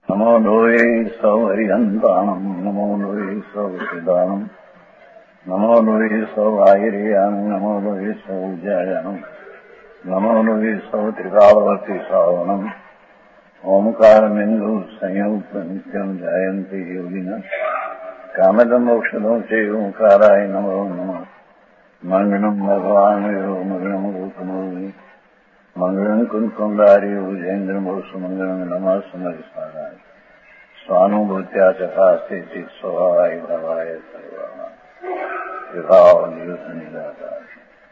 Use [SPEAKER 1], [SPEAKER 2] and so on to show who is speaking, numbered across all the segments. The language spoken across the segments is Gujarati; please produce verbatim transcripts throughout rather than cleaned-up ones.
[SPEAKER 1] નમો લોહે સૌ હરિહંતાણમ નમો લોહે સૌ સિદાનમ નમો લોહે સૌ આયર્યાણમ નમો લોહે સૌ જયાણમ નમો લોહે સૌ ત્રિકાળવર્તી સાવનમ ઓમકાર બિંદુ સંયુક્ત નિત્યમ જાયંતી યોગિના કામદમ મોક્ષદો છે ઓંકારાય નમો નમઃ મંગળમ ભગવાન મંગળમ રૂપમોહિ મંગળમ કુંકુંડારી ઉજેન્દ્રમોષ મંગળમ નમઃ સમરિસ્મરાય સ્વાનુભૂત્યા ચકાસ્તે ચિત સ્વભાવાય ભવાય સર્વા વિભાવ નિયુત નિરાકાર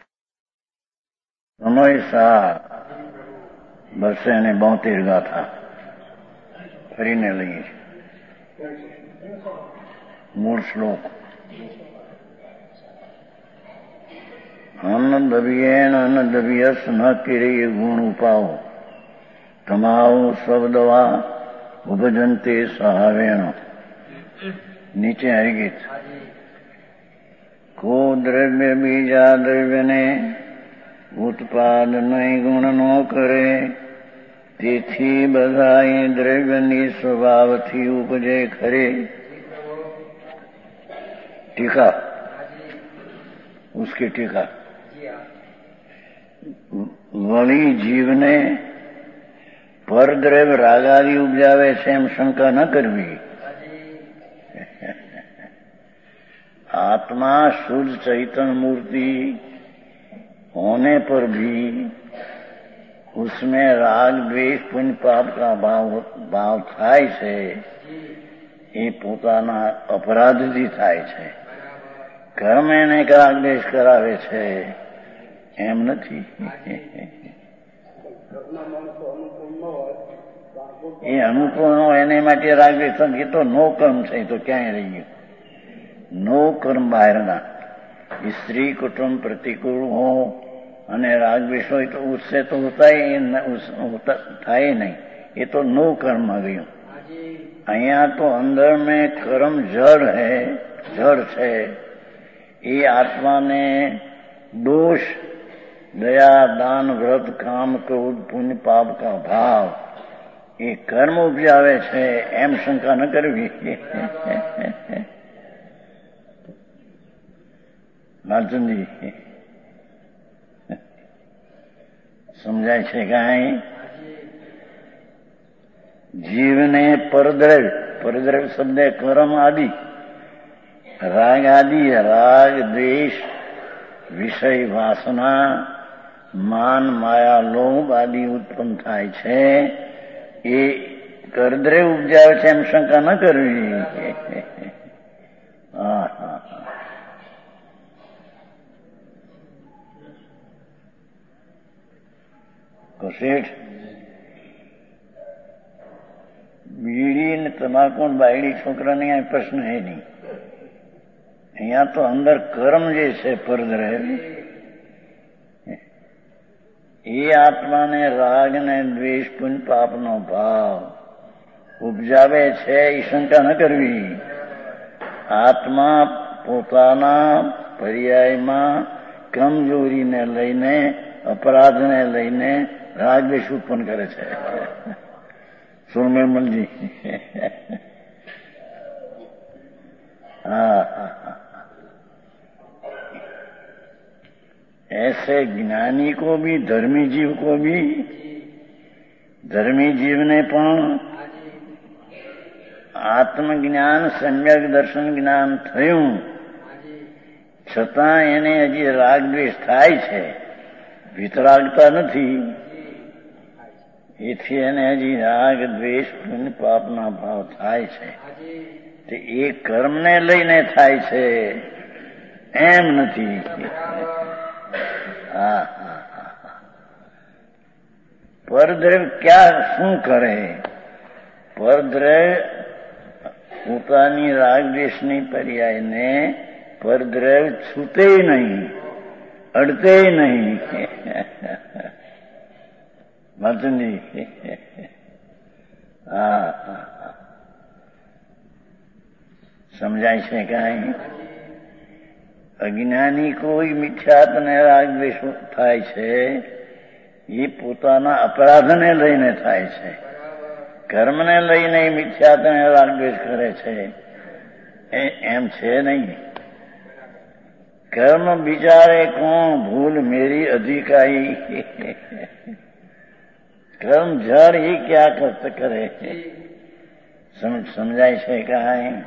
[SPEAKER 1] સમયસા બસો ને બોતેર ગાથા ફરીને લઈએ મૂળ શ્લોક અન્ન દબિયેણ અન્ન દબિયસ ન કિરીય ગુણ ઉપાવો તમાવો શબ્દવા ઉપજંતે સહાવેણ નીચે હરિગીત કો દ્રવ્ય બીજા દ્રવ્યને ઉત્પાદ નહીં ગુણ નો કરે તેથી બધા દ્રવ્યની સ્વભાવથી ઉપજે ખરે ટીકા उसकी टीका વળી જીવને પરદ્રવ્ય રાગાદી ઉપજાવે છે એમ શંકા ન કરવી आत्मा शुद्ध चैतन्य मूर्ति होने पर भी उसमें राग द्वेष पुण्य पाप का भाव भाव થાય છે એ પોતાના અપરાધથી થાય છે કર્મ એને રાગ દ્વેષ કરાવે છે એમ નથી એ અનુકૂળ હોય એને માટે રાગ દ્વેષ એ તો નો કર્મ છે તો ક્યાંય રહી ગયું નો કર્મ બહારના સ્ત્રી કુટુંબ પ્રતિકૂળ હો અને રાગ દ્વેષ હોય તો उससे तो होता ही થાય નહીં એ તો નો કર્મ आ ગયું અહીંયા તો અંદર में कर्म जड़ है जड़ છે એ આત્માને દોષ દયા દાન વ્રત કામ ક્રોધ પુણ્ય પાપ કા ભાવ એ કર્મ ઉપજાવે છે એમ શંકા ન કરવી લાલચંદજી સમજાય છે કાંઈ જીવને પરદ્રવ્ય પરદ્રવ્ય શબ્દ કર્મ આદિ રાગ આદિ રાગ દ્વેષ વિષય વાસના માન માયા લોભ આદિ ઉત્પન્ન થાય છે એ કરદ્રવ્ય ઉપજાવે છે એમ શંકા ન કરવી હા હા શેઠ બીડી ને તમાકુ બાયડી છોકરાને આ પ્રશ્ન હે નહીં અહીંયા તો અંદર કર્મ જે છે પરદ્રવ્ય એ આત્માને રાગ ને દ્વેષ પુણ્ય પાપનો ભાવ ઉપજાવે છે એ શંકા ન કરવી આત્મા પોતાના પર્યાયમાં કમજોરીને લઈને અપરાધને લઈને રાગ દ્વેષ ઉત્પન્ન કરે છે સુરમેમલજી हाँ ऐसे ज्ञानी को भी धर्मी जीव को भी धर्मी जीव ने પણ આત્મજ્ઞાન સમ્યક દર્શન જ્ઞાન થયું છતાં એને હજી રાગ દ્વેષ થાય છે વિતરાગતા નથી એથી એને હજી રાગ દ્વેષ પુણ્ય પાપના ભાવ થાય છે તે એ કર્મને લઈને થાય છે એમ નથી હા હા હા પરદ્રવ્ય ક્યાં શું કરે પરદ્રવ્ય પોતાની રાગ દ્વેષની પર્યાયને પરદ્રવ્ય છૂટે નહીં અડતે નહીં માતંજી હા હા સમજાય છે કાંઈ અજ્ઞાની કોઈ મિથ્યાત્વને રાગ દ્વેષ થાય છે એ પોતાના અપરાધને લઈને થાય છે કર્મને લઈને મિથ્યાત્વને રાગદ્વેષ કરે છે એમ છે નહીં. કર્મ બિચારે કોણ, ભૂલ મેરી અધિકારી. કર્મ જળ એ ક્યાં કરત કરે, સમજાય છે કાંઈ?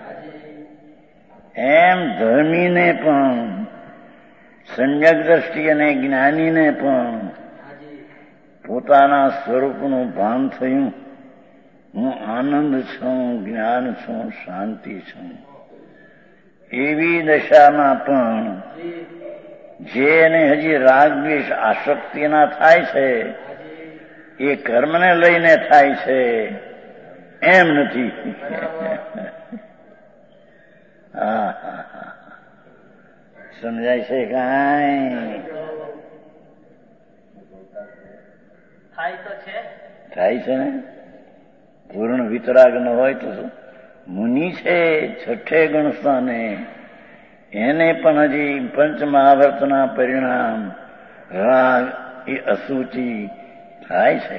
[SPEAKER 1] એમ ધર્મીને પણ, સમ્યક દ્રષ્ટિ અને જ્ઞાનીને પણ પોતાના સ્વરૂપનું ભાન થયું. હું આનંદ છું, જ્ઞાન છું, શાંતિ છું. એવી દશામાં પણ જેને હજી રાગ દ્વેષ આસક્તિના થાય છે એ કર્મને લઈને થાય છે એમ નથી. હા સમજાય છે કાંઈ?
[SPEAKER 2] થાય તો છે,
[SPEAKER 1] થાય છે ને. પૂર્ણ વિતરાગ ન હોય તો શું? મુનિ છે છઠ્ઠે ગણસ્થાને, એને પણ હજી પંચમહાવર્તના પરિણામ રાગ એ અસુચિ થાય છે.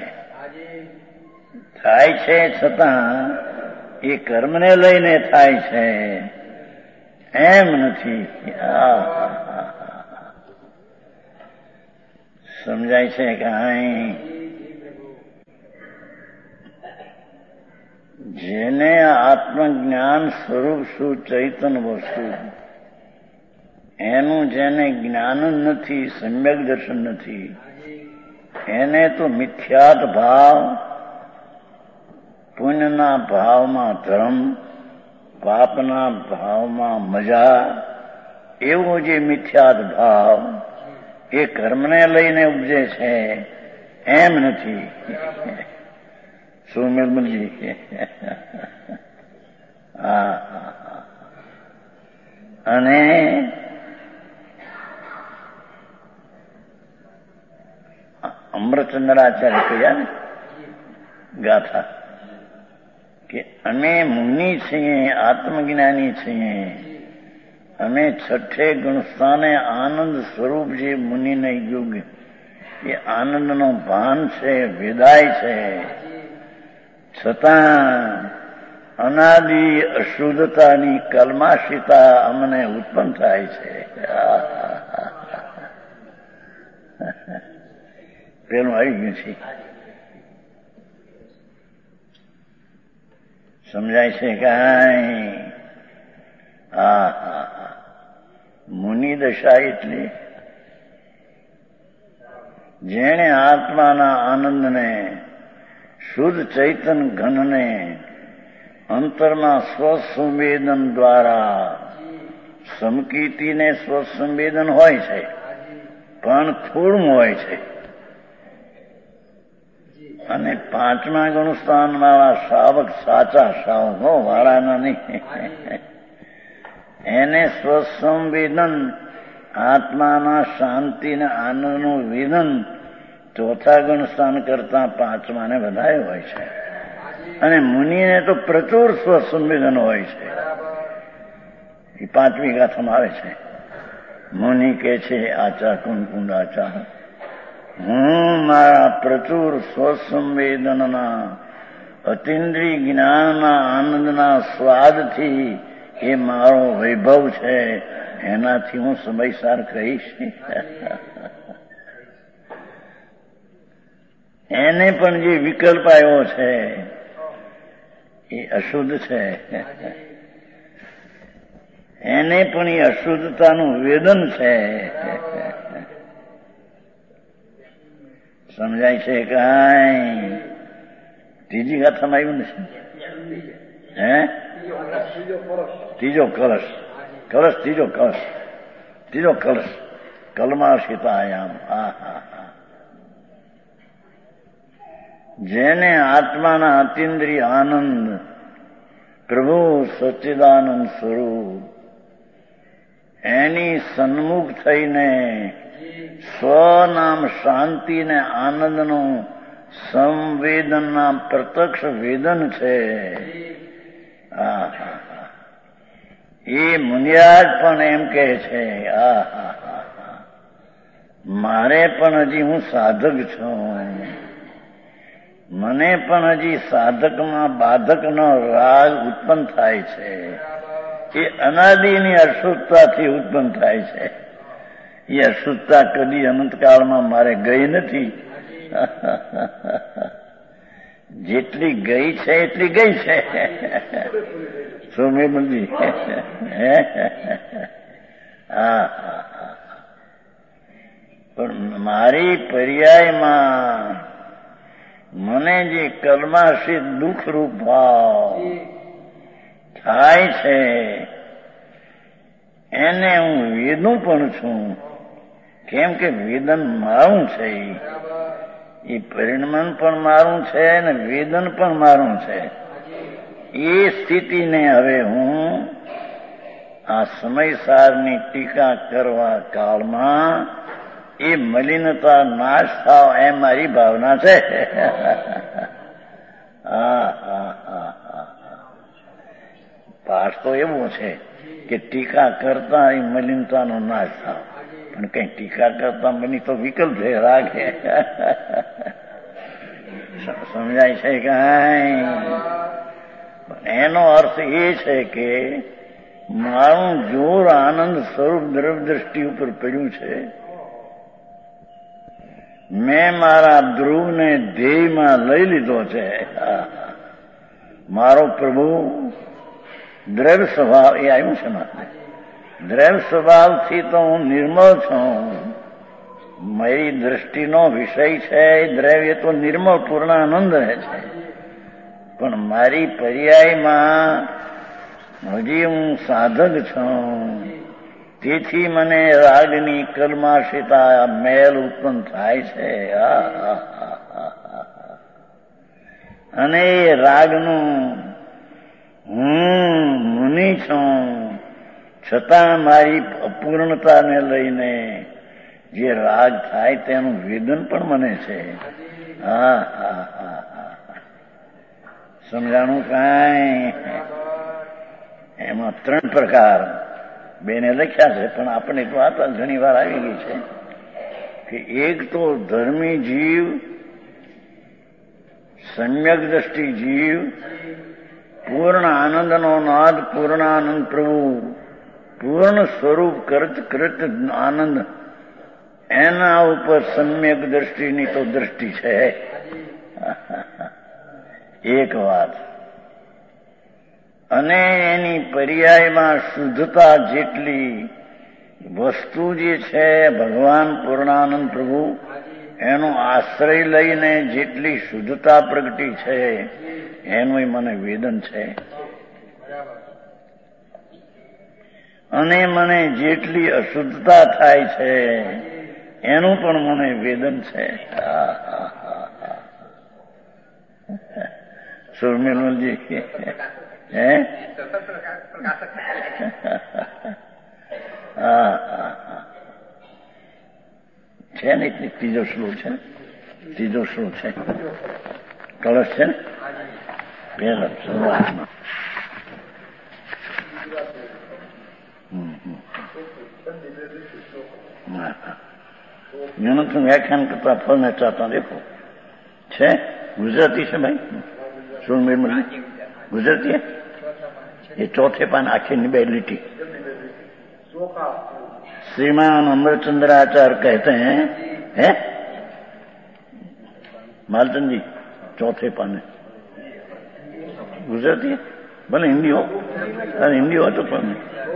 [SPEAKER 1] થાય છે છતાં એ કર્મને લઈને થાય છે એમ નથી. સમજાય છે કાંઈ? જેને આત્મજ્ઞાન સ્વરૂપ શું ચૈતન વસ્તુ એનું જેને જ્ઞાન નથી, સમ્યક દર્શન નથી, એને તો મિથ્યાત ભાવ, પુણ્યના ભાવમાં ધર્મ, પાપના ભાવમાં મજા, એવો જે મિથ્યાત ભાવ એ કર્મને લઈને ઉપજે છે એમ નથી. શું નિર્મલજી? હા. અને અમૃતચંદ્રાચાર્ય કહ્યા ને ગાથા કે અમે મુનિ છીએ, આત્મજ્ઞાની છીએ, અમે છઠ્ઠે ગુણસ્થાને આનંદ સ્વરૂપ જે મુનિને યુગ એ આનંદનો ભાન છે, વેદાય છે, છતાં અનાદિ અશુદ્ધતાની કલ્માશિતા અમને ઉત્પન્ન થાય છે. પેલું આવી ગયું છે. સમજાય છે કાંઈ? હા હા હા. મુનિ દશા એટલે જેણે આત્માના આનંદને, શુદ્ધ ચૈતન ઘનને અંતરમાં સ્વસંવેદન દ્વારા, સમકીર્તિને સ્વસંવેદન હોય છે પણ થોડું હોય છે, અને પાંચમા ગુણસ્થાન વાળા શ્રાવક સાચા શ્રાવકો વાળાના નહીં, એને સ્વસંવેદન આત્માના શાંતિને આનંદનું વેદન ચોથા ગુણસ્થાન કરતા પાંચમાને વધારે હોય છે. અને મુનિને તો પ્રચુર સ્વસંવેદન હોય છે. એ પાંચમી ગાથામાં આવે છે. મુનિ કે છે આચા કુંકુંડ આચા, હું મારા પ્રચુર સ્વસંવેદનના અતિન્દ્રિય જ્ઞાનના આનંદના સ્વાદથી એ મારો વૈભવ છે, એનાથી હું સમયસાર કહીશ. એને પણ જે વિકલ્પ આવ્યો છે એ અશુદ્ધ છે, એને પણ એ અશુદ્ધતાનું વેદન છે. સમજાય છે કાંઈ? ત્રીજી ગાથામાં આવ્યું નથી? હે? ત્રીજો કલશ, કલશ ત્રીજો કલશ, ત્રીજો કલશ કલમાશિતાયામ. હા હા હા. જેને આત્માના અતિન્દ્રિય આનંદ, પ્રભુ સચ્ચિદાનંદ સ્વરૂપ એની સન્મુખ થઈને સ્વનામ શાંતિ ને આનંદનું સંવેદનના પ્રત્યક્ષ વેદન છે. આ એ મુનિરાજ પણ એમ કહે છે, આ મારે પણ હજી હું સાધક છું, મને પણ હજી સાધકમાં બાધકનો રાગ ઉત્પન્ન થાય છે. એ અનાદિની અશુદ્ધતાથી ઉત્પન્ન થાય છે. એ અશુદ્ધતા કદી અનંતકાળમાં મારે ગઈ નથી. જેટલી ગઈ છે એટલી ગઈ છે. સોમેબંધી હા પણ મારી પર્યાયમાં મને જે કર્માશ્રિત દુઃખરૂપ ભાવ થાય છે એને હું વેદું પણ છું. કેમ કે વેદન મારું છે. એ પરિણમન પણ મારું છે ને વેદન પણ મારું છે. એ સ્થિતિને હવે હું આ સમયસારની ટીકા કરવા કાળમાં એ મલિનતા નાશ થાવ એમ મારી ભાવના છે. હા હા હા હા પાઠ તો એવો છે કે ટીકા કરતા એ મલિનતાનો નાશ થાવ. પણ કઈ ટીકા કરતા મની તો વિકલ્પ છે રાગ છે. સમજાય છે કઈ? એનો અર્થ એ છે કે મારું જોર આનંદ સ્વરૂપ દ્રવ્ય દ્રષ્ટિ ઉપર પડ્યું છે. મેં મારા ધ્રુવને ધ્યેયમાં લઈ લીધો છે. મારો પ્રભુ દ્રવ્ય સ્વભાવ એ આવ્યું છે મારે. દ્રવ્ય સ્વભાવથી તો હું નિર્મળ છું. મારી દ્રષ્ટિનો વિષય છે દ્રવ્ય તો નિર્મળ પૂર્ણાનંદ રહે છે. પણ મારી પર્યાયમાં હજી હું સાધક છું. તેથી મને રાગની કર્માશિતા મેલ ઉત્પન્ન થાય છે. અને એ રાગનું હું મુનિ છું છતાં મારી અપૂર્ણતાને લઈને જે રાગ થાય તેનું વેદન પણ મને છે. હા હા હા હા સમજાણું કાંઈ? એમાં ત્રણ પ્રકાર બેને લખ્યા છે પણ આપણે તો આ ઘણી વાર આવી ગઈ છે કે એક તો ધર્મી જીવ, સમ્યક દ્રષ્ટિ જીવ, પૂર્ણ આનંદનો નાદ પૂર્ણાનંદ પ્રભુ, પૂર્ણ સ્વરૂપ કરત કરત આનંદ, એના ઉપર સમ્યક દ્રષ્ટિની તો દ્રષ્ટિ છે. એક વાત. અને એની પર્યાયમાં શુદ્ધતા જેટલી વસ્તુ જે છે ભગવાન પૂર્ણાનંદ પ્રભુ એનો આશ્રય લઈને જેટલી શુદ્ધતા પ્રગટી છે એનું મને વેદન છે. અને મને જેટલી અશુદ્ધતા થાય છે એનું પણ મને વેદન છે. સુરમેલજી હે હા છે ને ત્રીજો શ્લોક છે. ત્રીજો શ્લોક છે કળશ છે ને પહેલા શરૂઆતમાં. ન્યૂનતમ વ્યાખ્યાન કરતા ફળ ને ચાહતા દેખો છે. ગુજરાતી છે ભાઈ સુરમેલ गुजरती है ये चौथे पान आखिर निबे लिटी. श्रीमान अमरचंद्राचार्य कहते हैं है मालचंद जी चौथे पाने गुजरती है. भले हिंदी हो अरे हिंदी हो तो पण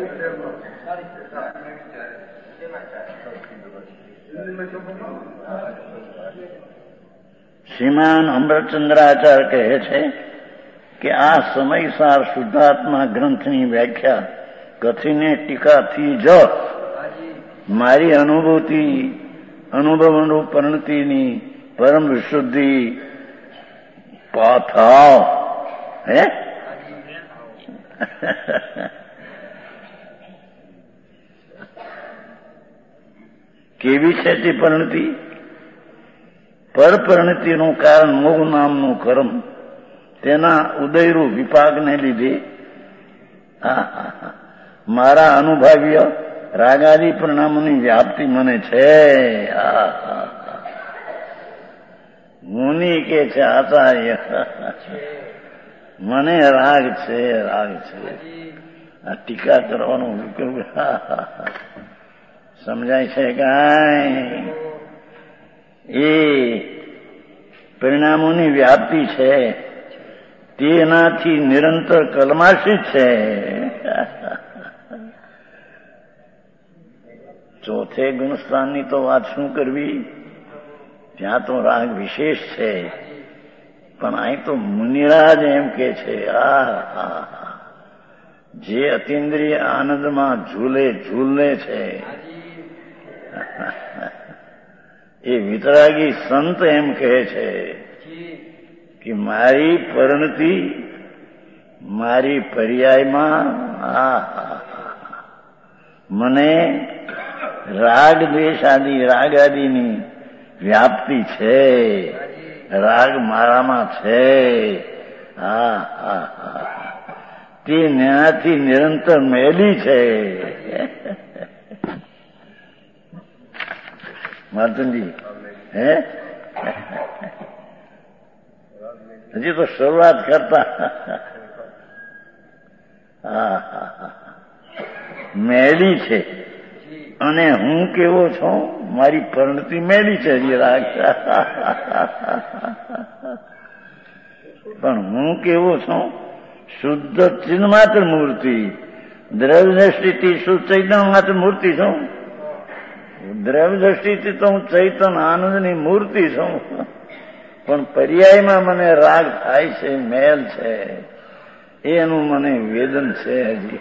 [SPEAKER 1] श्रीमान अमरचंद्राचार्य कहे छे કે આ સમયસાર શુદ્ધાત્મા ગ્રંથની વ્યાખ્યા કથીને ટીકાથી જ મારી અનુભૂતિ અનુભવ પરિણતિની પરમ વિશુદ્ધિ પાથાવ હે કેવી છે તે પરિણતિ? પર પરિણતિનું કારણ મોહ નામનું કર્મ તેના ઉદયરૂપ વિપાકને લીધે મારા અનુભાવ્ય રાગાદી પરિણામોની વ્યાપ્તિ મને છે. મુનિ કે છે આચાર્ય મને રાગ છે રાગ છે. આ ટીકા કરવાનું હુકમ સમજાય છે કાંઈ? એ પરિણામોની વ્યાપ્તિ છે, તેનાથી નિરંતર કલમાશિત છે. ચોથે ગુણસ્થાનની તો વાત શું કરવી? ત્યાં તો રાગ વિશેષ છે, પણ અહીં તો મુનિરાજ એમ કે છે આ જે અતિન્દ્રિય આનંદમાં ઝૂલે ઝૂલે છે એ વિતરાગી સંત એમ કહે છે કે મારી પરિણતિ મારી પર્યાયમાં આ મને રાગ દ્વેષ આદિ રાગ આદિની વ્યાપ્તિ છે, રાગ મારામાં છે. હા હા હા તે ન્યાથી નિરંતર મેલી છે. માતંજી હે હજી તો શરૂઆત કરતા હા હા હા મેલી છે. અને હું કેવો છું? મારી પરિણતિ મેલી છે હજી રાગ. પણ હું કેવો છું? શુદ્ધ ચિન્માત્ર મૂર્તિ, દ્રવ્ય દ્રષ્ટિથી શુદ્ધ ચૈતન્ય માત્ર મૂર્તિ છું. દ્રવ્ય દ્રષ્ટિથી તો હું ચૈતન્ય આનંદની મૂર્તિ છું, પણ પર્યાયમાં મને રાગ થાય છે, મેલ છે, એનું મને વેદન છે હજી.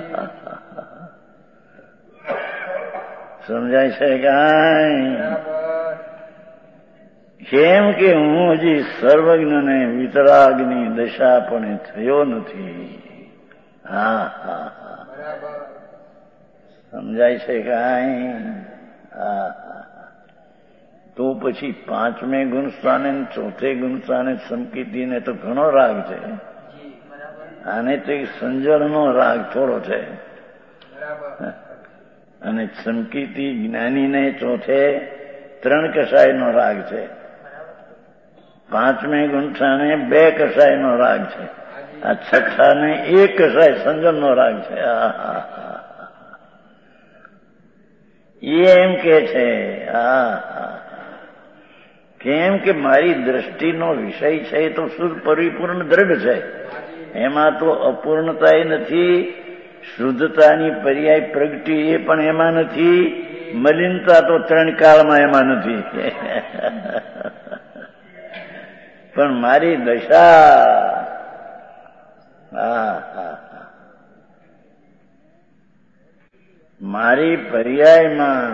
[SPEAKER 1] સમજાય છે કાંઈ? કેમ કે હું હજી સર્વજ્ઞને વિતરાગની દશા પણ થયો નથી. હા હા હા સમજાય છે કાંઈ? હા તો પછી પાંચમે ગુણસ્થાને ચોથે ગુણસ્થાને સંકિતિને તો ઘણો રાગ છે. આને તો એક સંજળનો રાગ થોડો છે. અને સંકિતિ જ્ઞાનીને ચોથે ત્રણ કસાયનો રાગ છે. પાંચમે ગુંઠાને બે કસાયનો રાગ છે. આ છઠ્ઠાને એક કસાય સંજમનો રાગ છે. એ એમ કે છે આ કેમ કે મારી દ્રષ્ટિનો વિષય છે એ તો શુદ્ધ પરિપૂર્ણ દ્રઢ છે. એમાં તો અપૂર્ણતા નથી, શુદ્ધતાની પર્યાય પ્રગતિ એ પણ એમાં નથી, મલિનતા તો ત્રણ કાળમાં એમાં નથી. પણ મારી દશા હા હા મારી પર્યાયમાં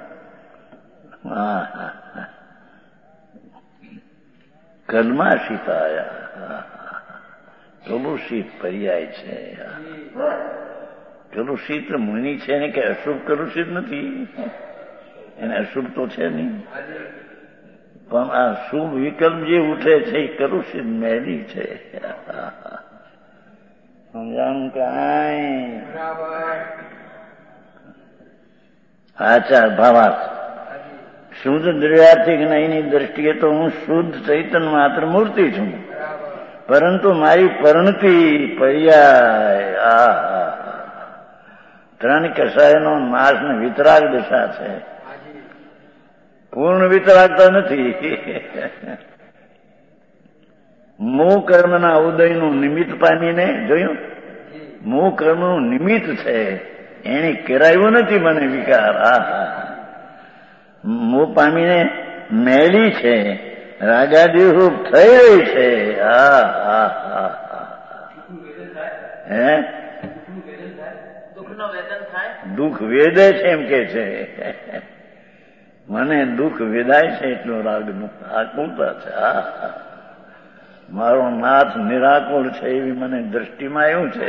[SPEAKER 1] હા હા કલમાશિત આયા કલુષિત પર્યાય છે. કલુષિત મુનિ છે ને કે અશુભ કલુષિત નથી, એને અશુભ તો છે નહીં, પણ આ શુભ વિકલ્પ જે ઉઠે છે એ કલુષિત મેલી છે. સમજાણું કાંઈ? આચાર ભાવાર્થ શુદ્ધ દ્રવ્યાર્થિક નહીની દ્રષ્ટિએ તો હું શુદ્ધ ચૈતન્ય માત્ર મૂર્તિ છું, પરંતુ મારી પરિણતિ પર્યાય આ ત્રણ કસાયનો નાશ ને વિતરાગ દશા છે. પૂર્ણ વિતરાગતા નથી. મોહ કર્મના ઉદયનું નિમિત્ત પામીને જોયું, મોહ કર્મનું નિમિત્ત છે, એને કરાયું નથી મને વિકાર. આ મોહ પામીને મેલી છે, રાગાદિરૂપ થઈ રહી છે. હા હા હા હે દુઃખ વેદે છે એમ કે છે. મને દુઃખ વેદાય છે એટલો રાગનું આકુલતા છે. હા મારો નાથ નિરાકુળ છે એવી મને દ્રષ્ટિમાં એવું છે.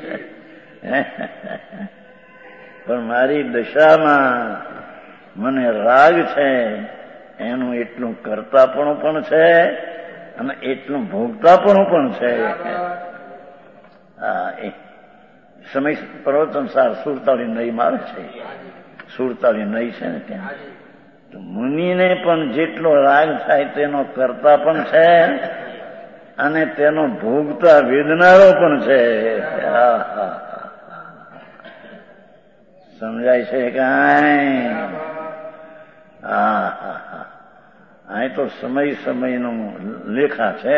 [SPEAKER 1] પણ મારી દશામાં મને રાગ છે, એનું એટલું કરતાપણું પણ છે અને એટલું ભોગતાપણું પણ છે. હા એ સમય પ્રવચન સાર સુરતાળી નહીમાં આવે છે. સુરતાળી નહી છે ને ત્યાં મુનિને પણ જેટલો રાગ થાય તેનો કરતા પણ છે અને તેનો ભોગતા વેદનારો પણ છે. સમજાય છે કાંઈ? હા હા હા અહીં તો સમય સમયનો લેખા છે.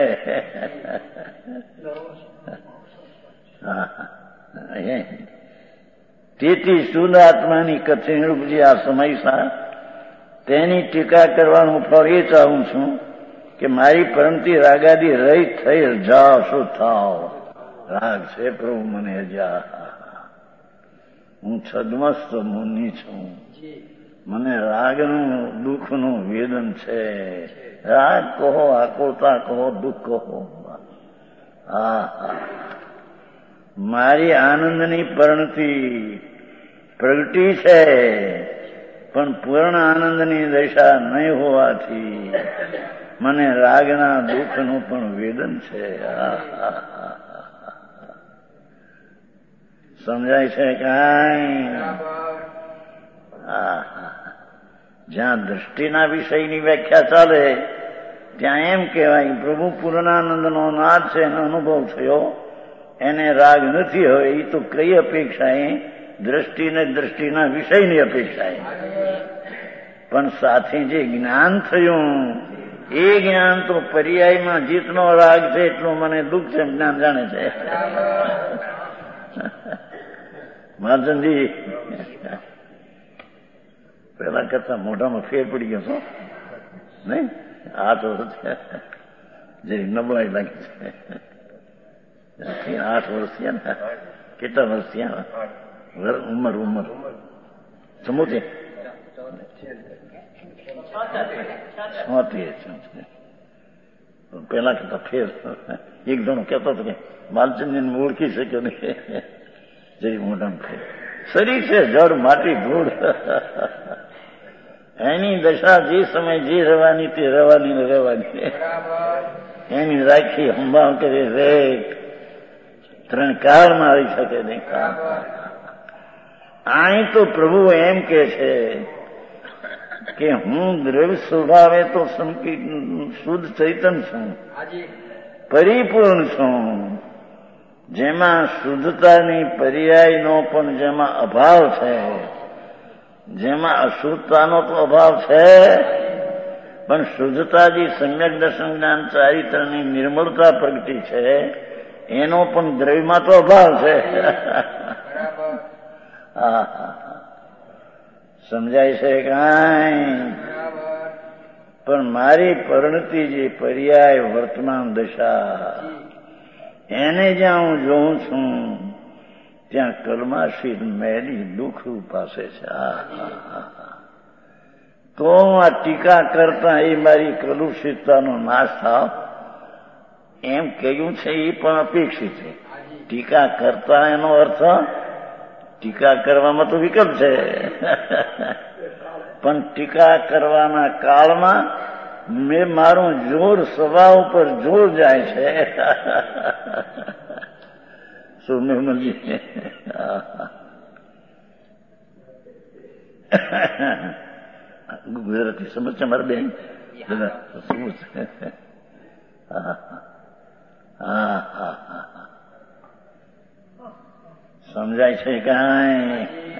[SPEAKER 1] તેથી શુદ્ધ આત્માની કથિન ઉપજી આ સમયસા તેની ટીકા કરવાનું ફળ એ ચાહું છું કે મારી પરંતી રાગાદી રહી થઈ જાઓ શું થાવ. રાગ છે પ્રભુ મને જા. હું છદ્મસ્ત મુનિ છું. મને રાગનું દુઃખનું વેદન છે. રાગ કહો, આકુળતા કહો, દુઃખ કહો. હા હા મારી આનંદની પરણતી પ્રગટી છે પણ પૂર્ણ આનંદની દશા નહીં હોવાથી મને રાગના દુઃખનું પણ વેદન છે. સમજાય છે કાંઈ? જ્યાં દ્રષ્ટિના વિષયની વ્યાખ્યા ચાલે ત્યાં એમ કહેવાય પ્રભુ પૂર્ણાનંદનો નાદ છે એનો અનુભવ થયો, એને રાગ નથી. હવે એ તો કઈ અપેક્ષાએ? દ્રષ્ટિને દ્રષ્ટિના વિષયની અપેક્ષાએ. પણ સાથે જે જ્ઞાન થયું એ જ્ઞાન તો પર્યાયમાં જીતનો રાગ છે એટલું મને દુઃખ છે જ્ઞાન જાણે છે. મહાજનજી પેલા કરતા મોઢામાં ફેર પડી ગયો છો નહીં? આઠ વર્ષ જે નબળાઈ લાગી છે. આઠ વર્ષ થયા ને? કેટલા વર્ષ થયા? ઉંમર ઉંમર સમૂહ પેલા કરતા ફેર. એક જણો કહેતો હતો કે માલચંદને ઓળખી શક્યો નહીં. જઈ મોઢામાં ફેર. શરીર છે જળ માટી ધૂળ. એની દશા જે સમય જે રહેવાની તે રહેવાની ને રહેવાની. એની રાખી સંભાળ કરી રે ત્રણ કાળમાં આવી શકે નહીં. અહીં તો પ્રભુ એમ કે છે કે હું દ્રવ્ય સ્વભાવે તો શુદ્ધ ચૈતન છું, પરિપૂર્ણ છું, જેમાં શુદ્ધતાની પર્યાયનો પણ જેમાં અભાવ છે, જેમાં અશુદ્ધતાનો તો અભાવ છે પણ શુદ્ધતાજી સમ્યક દર્શન જ્ઞાન ચારિત્રની નિર્મળતા પ્રગટી છે એનો પણ દ્રવ્યમાં તો અભાવ છે. સમજાય છે કાંઈ? પણ મારી પરિણતિ જે પર્યાય વર્તમાન દશા એને જ્યાં હું જોઉં છું ત્યાં કલ્માશીલ મેલી દુઃખ ઉપાસે છે. તો આ ટીકા કરતા એ મારી કલુષિતતાનો નાશ થાવ એમ કહ્યું છે એ પણ અપેક્ષિત છે. ટીકા કરતા એનો અર્થ ટીકા કરવામાં તો વિકલ્પ છે પણ ટીકા કરવાના કાળમાં મેં મારું જોર સ્વભાવ ઉપર જોર જાય છે. શું મેમનજી? ગુજરાતી સમજ છે મારા બેન? શું છે? હા હા હા સમજાય છે કાંઈ?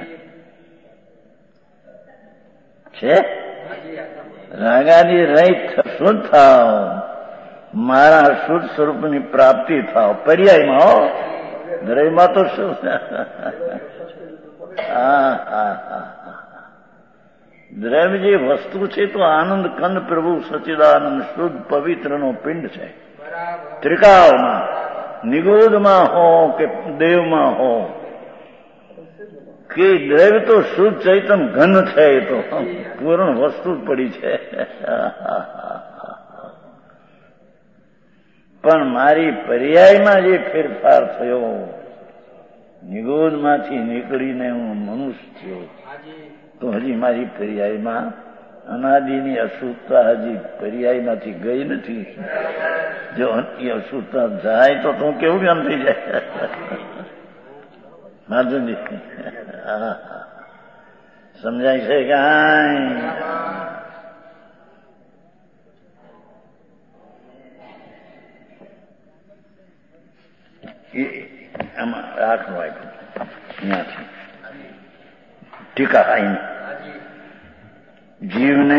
[SPEAKER 1] છે રાગાદી રહિત શુદ્ધ થાવ, મારા શુદ્ધ સ્વરૂપની પ્રાપ્તિ થાવ. પર્યાયમાં હો, દ્રવ્યમાં તો શું? હા હા હા દ્રવ્ય જે વસ્તુ છે તો આનંદ કંદ પ્રભુ સચિદાનંદ શુદ્ધ પવિત્રનો પિંડ છે. ત્રિકાળમાં નિગોદમાં હો કે દેવમાં હો કે દ્રવ્ય તો શુદ્ધ ચૈતન ઘન છે, એ તો પૂર્ણ વસ્તુ જ પડી છે. પણ મારી પર્યાયમાં જે ફેરફાર થયો, નિગોદમાંથી નીકળીને હું મનુષ્ય થયો, તો હજી મારી પર્યાયમાં અનાદિની અશુદ્ધતા હજી પર્યાયમાંથી ગઈ નથી. જો એ અશુદ્ધતા જાય તો તું કેવું જ્ઞાન થઈ જાય? માધુજી સમજાય છે કાંઈ? એ આમાં આખનું આપ્યું ત્યાંથી ટીકા આઈને જીવને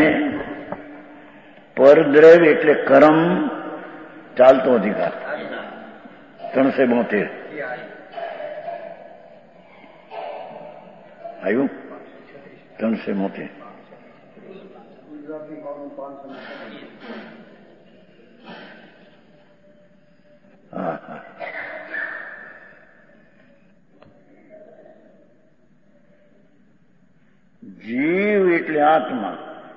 [SPEAKER 1] પરદ્રવ્ય એટલે કર્મ ચાલતો અધિકાર ત્રણસો બોતેર આવ્યું ત્રણસો બોતેર હા હા જીવ એટલે આત્મા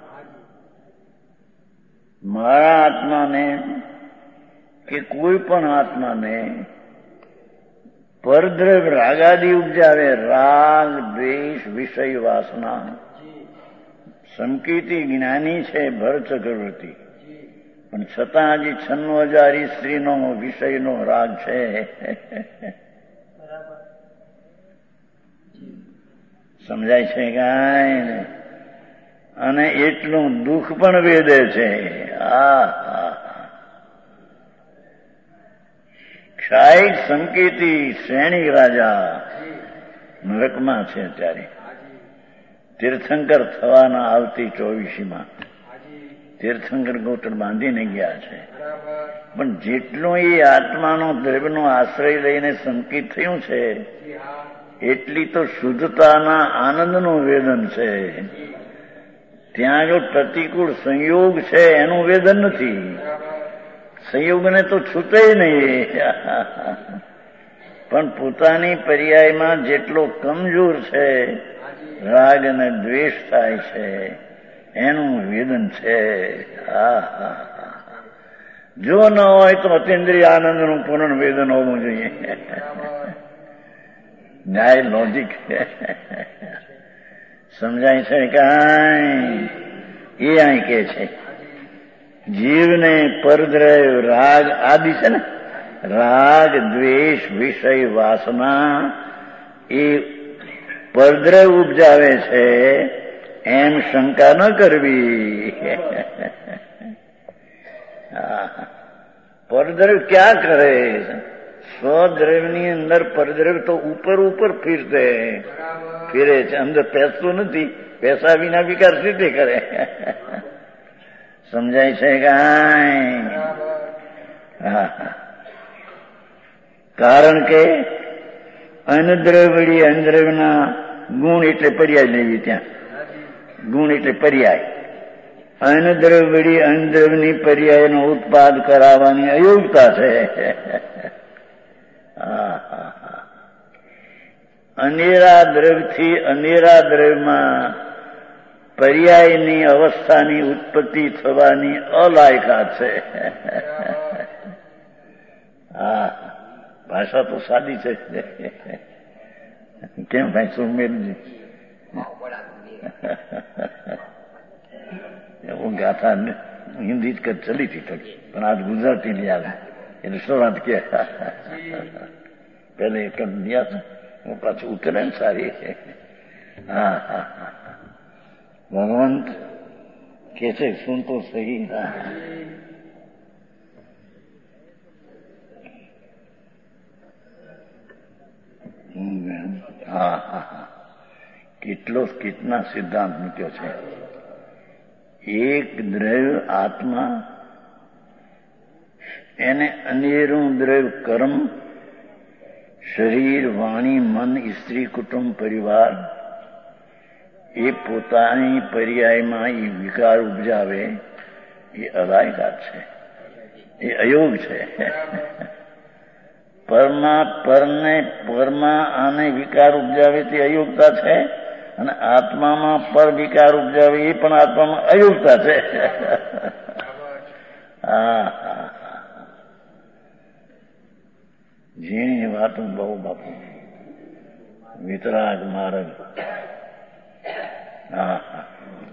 [SPEAKER 1] મારા આત્માને કે કોઈ પણ આત્માને પરદ્રવ્ય રાગાદી ઉપજાવે રાગ દ્વેષ વિષય વાસના સંકિતી જ્ઞાની છે ભર ચક્રવર્તી પણ છતાં હજી છન્નું હજારી સ્ત્રીનો વિષયનો રાગ છે સમજાય છે કાંઈ અને એટલું દુઃખ પણ વેદે છે આ ક્ષાયિક સંકેતી શ્રેણી રાજા નરકમાં છે ત્યારે તીર્થંકર થવાના આવતી ચોવીસીમાં તીર્થંકર ગોત્ર બાંધીને ગયા છે પણ જેટલો એ આત્માનો દ્રવ્યનો આશ્રય લઈને સંકિત થયું છે એટલી તો શુદ્ધતાના આનંદનું વેદન છે ત્યાં જો પ્રતિકૂળ સંયોગ છે એનું વેદન નથી સંયોગને તો છૂટે નહીં પણ પોતાની પર્યાયમાં જેટલો કમજોર છે રાગ અને દ્વેષ થાય છે એનું વેદન છે જો ન હોય તો અતિન્દ્રિય આનંદનું પૂર્ણ વેદન હોવું જોઈએ ન્યાય લોજિક સમજાય છે કાંઈ એ અહીં કે છે જીવને પરદ્રવ્ય રાગ આદિ છે ને રાગ દ્વેષ વિષય વાસના એ પરદ્રવ્ય ઉપજાવે છે એમ શંકા ન કરવી પરદ્રવ્ય ક્યાં કરે સ્વદ્રવ્યની અંદર પરદ્રવ્ય તો ઉપર ઉપર ફીરતે ફીરે છે અંદર પેસતું નથી પૈસા વિના વિકાર સિદ્ધિ કરે સમજાય છે કાંઈ કારણ કે અનદ્રવ્ય અનદ્રવ્યના ગુણ એટલે પર્યાય લેવી ત્યાં ગુણ એટલે પર્યાય અનદ્રવ્ય અનદ્રવ્યની પર્યાયનો ઉત્પાદ કરાવવાની અયોગ્યતા છે અનેરા દ્રવ્યથી અનેરા દ્રવ્યમાં પર્યાયની અવસ્થાની ઉત્પત્તિ થવાની અલાયકાત છે હા ભાષા તો સાદી છે કેમ ભાઈ સુમેરજી એવું ગાથા હિન્દી જ ચલી હતી થોડી પણ આજ ગુજરાતી ની આવે એટલે શરૂઆત કે પેલે એક ગયા હું પાછું ઉતરે ને સારી હા હા હા ભગવંત કે છે સુન તો સહી હા હા હા કેટલો કેટલા સિદ્ધાંત મૂક્યો છે એક દ્રવ્ય આત્મા એને અનેરું દ્રવ્ય કર્મ શરીર વાણી મન સ્ત્રી કુટુંબ પરિવાર એ પોતાની પર્યાયમાં એ વિકાર ઉપજાવે એ અલાયકાત છે એ અયોગ છે પરમાં પરને પરમાં આને વિકાર ઉપજાવે તે અયોગતા છે અને આત્મામાં પર વિકાર ઉપજાવે એ પણ આત્મામાં અયોગતા છે હા હા ઝીણી વાતો બહુ બાપુ વિતરાગ માર્ગ હા હા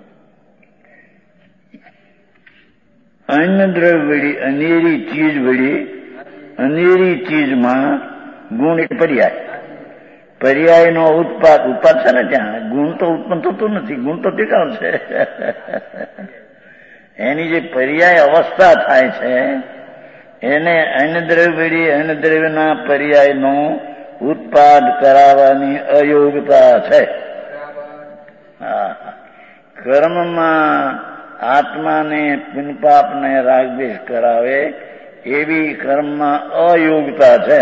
[SPEAKER 1] અન્ય દ્રવ્ય વળી અનેરી ચીજ વળી અનેરી ચીજમાં ગુણ એટલે પર્યાય પર્યાયનો ઉત્પાદ ઉત્પાદ છે ને ત્યાં ગુણ તો ઉત્પન્ન થતું નથી ગુણ તો ટીકાવ છે એની જે પર્યાય અવસ્થા થાય છે એને અન્નદ્રવ્ય અન્નદ્રવ્યના પર્યાયનો ઉત્પાદ કરાવવાની અયોગ્યતા છે. હા, કર્મમાં આત્માને પુણ્યપાપને રાગદ્વેષ કરાવે એવી કર્મમાં અયોગ્યતા છે.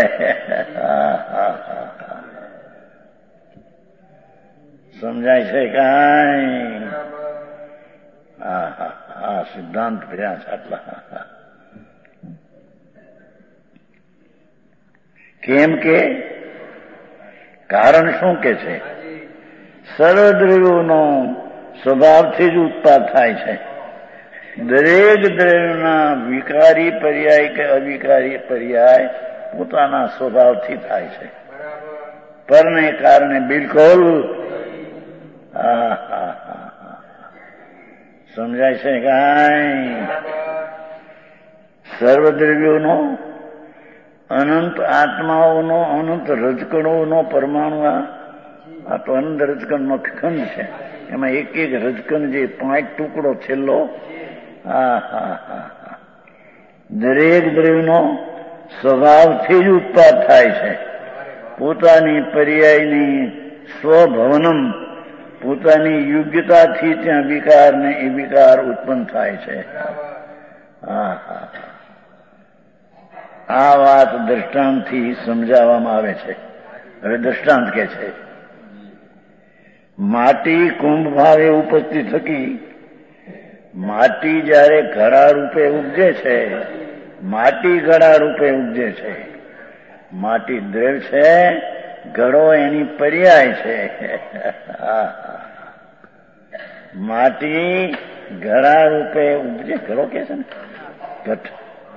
[SPEAKER 1] સમજાય છે કાંઈ? હા હા હા, સિદ્ધાંત ભર્યા છે આટલા. કેમ કે કારણ શું કે છે? સર્વદ્રવ્યોનો સ્વભાવથી જ ઉત્પાદ થાય છે. દરેક દ્રવ્યના વિકારી પર્યાય કે અવિકારી પર્યાય પોતાના સ્વભાવથી થાય છે. પરને કારણે બિલકુલ. હા હા હા, સમજાય છે કાંઈ? સર્વદ્રવ્યોનો અનંત આત્માઓનો અનંત રજકણોનો પરમાણુ, આ તો અનંત રજકણનો ખંડ છે. એમાં એક એક રજકણ જે પાંચ ટુકડો છેલ્લો, હા હા હા, દરેક દ્રવ્યનો સ્વભાવથી જ ઉત્પાદ થાય છે. પોતાની પર્યાયની સ્વભવનમ, પોતાની યોગ્યતાથી ત્યાં વિકાર ને એ વિકાર ઉત્પન્ન થાય છે. હા હા, આ વાત દ્રષ્ટાંતથી સમજાવવામાં આવે છે. હવે દ્રષ્ટાંત કે છે, માટી કુંભ ભાવે ઉપસ્થિત થકી માટી જયારે ઘડા રૂપે ઉપજે છે, માટી ઘડા રૂપે ઉપજે છે. માટી દ્રવ્ય છે, ઘડો એની પર્યાય છે. માટી ઘડા રૂપે ઉપજે, ઘડો કે છે ને, ઘટ.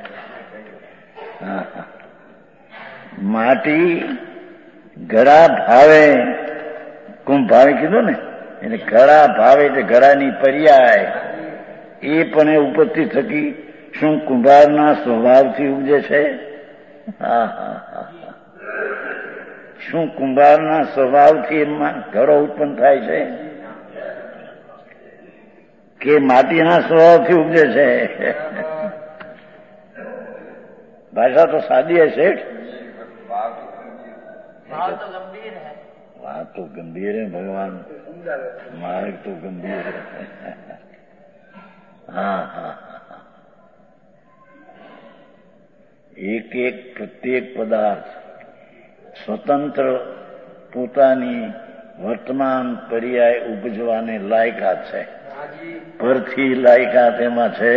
[SPEAKER 1] માટી ઘડા ભાવે, કુંભ ભાવે કીધું ને, એટલે ઘડા ભાવે એટલે ઘડાની પર્યાય એ પણ ઉપસ્થિત થકી શું કુંભારના સ્વભાવથી ઉપજે છે? હા હા હા, શું કુંભારના સ્વભાવથી એમાં ઘડો ઉત્પન્ન થાય છે કે માટીના સ્વભાવથી ઉપજે છે? भाषा तो सादी है सेठ,
[SPEAKER 2] भाव तो गंभीर है,
[SPEAKER 1] बात तो गंभीर है भगवान, मार्ग तो गंभीर है. हाँ हाँ, એક એક પ્રત્યેક પદાર્થ સ્વતંત્ર પોતાની વર્તમાન પર્યાય ઉપજવાને લાયકાત છે. પરથી લાયકાત એમાં છે.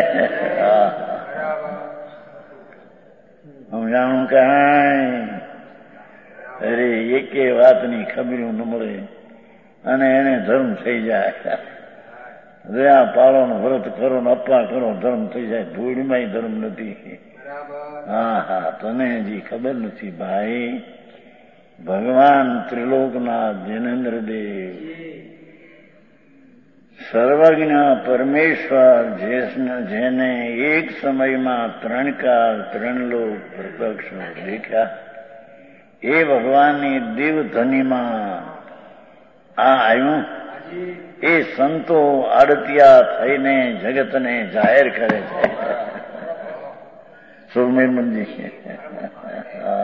[SPEAKER 1] સમજાણું કાંઈ? અરે એકે વાતની ખબર્યું ન મળે અને એને ધર્મ થઈ જાય. દયા પાળો ને વ્રત કરો ને અપ્પા કરો, ધર્મ થઈ જાય. ધૂળમાં ધર્મ નથી. હા હા, તને હજી ખબર નથી ભાઈ. ભગવાન ત્રિલોકના જૈનેન્દ્રદેવ, સર્વજ્ઞ પરમેશ્વર, જેને એક સમયમાં ત્રણ કાળ ત્રણ લોક પ્રત્યક્ષ દેખ્યા, એ ભગવાનની દેવધનીમાં આ આવ્યું. એ સંતો આડતિયા થઈને જગતને જાહેર કરે છે. સુરમેરમનજી, હા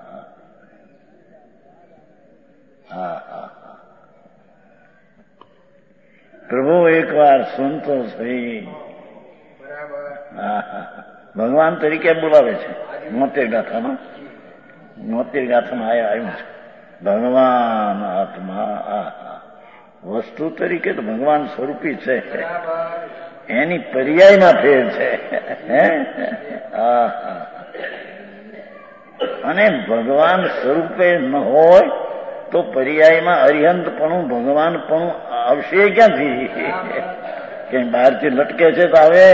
[SPEAKER 1] હા હા, પ્રભુ એક વાર સંતો થઈ ભગવાન તરીકે બોલાવે છે. મોતેર ગાથામાં મોતેર ગાથામાં આવ્યું છે ભગવાન આત્મા. આ વસ્તુ તરીકે તો ભગવાન સ્વરૂપી છે, એની પર્યાયમાં ફેર છે. અને ભગવાન સ્વરૂપે ન હોય તો પર્યાયમાં અરિહંતપણું ભગવાનપણું આવશે ક્યાંથી? કઈ બહારથી લટકે છે તો આવે.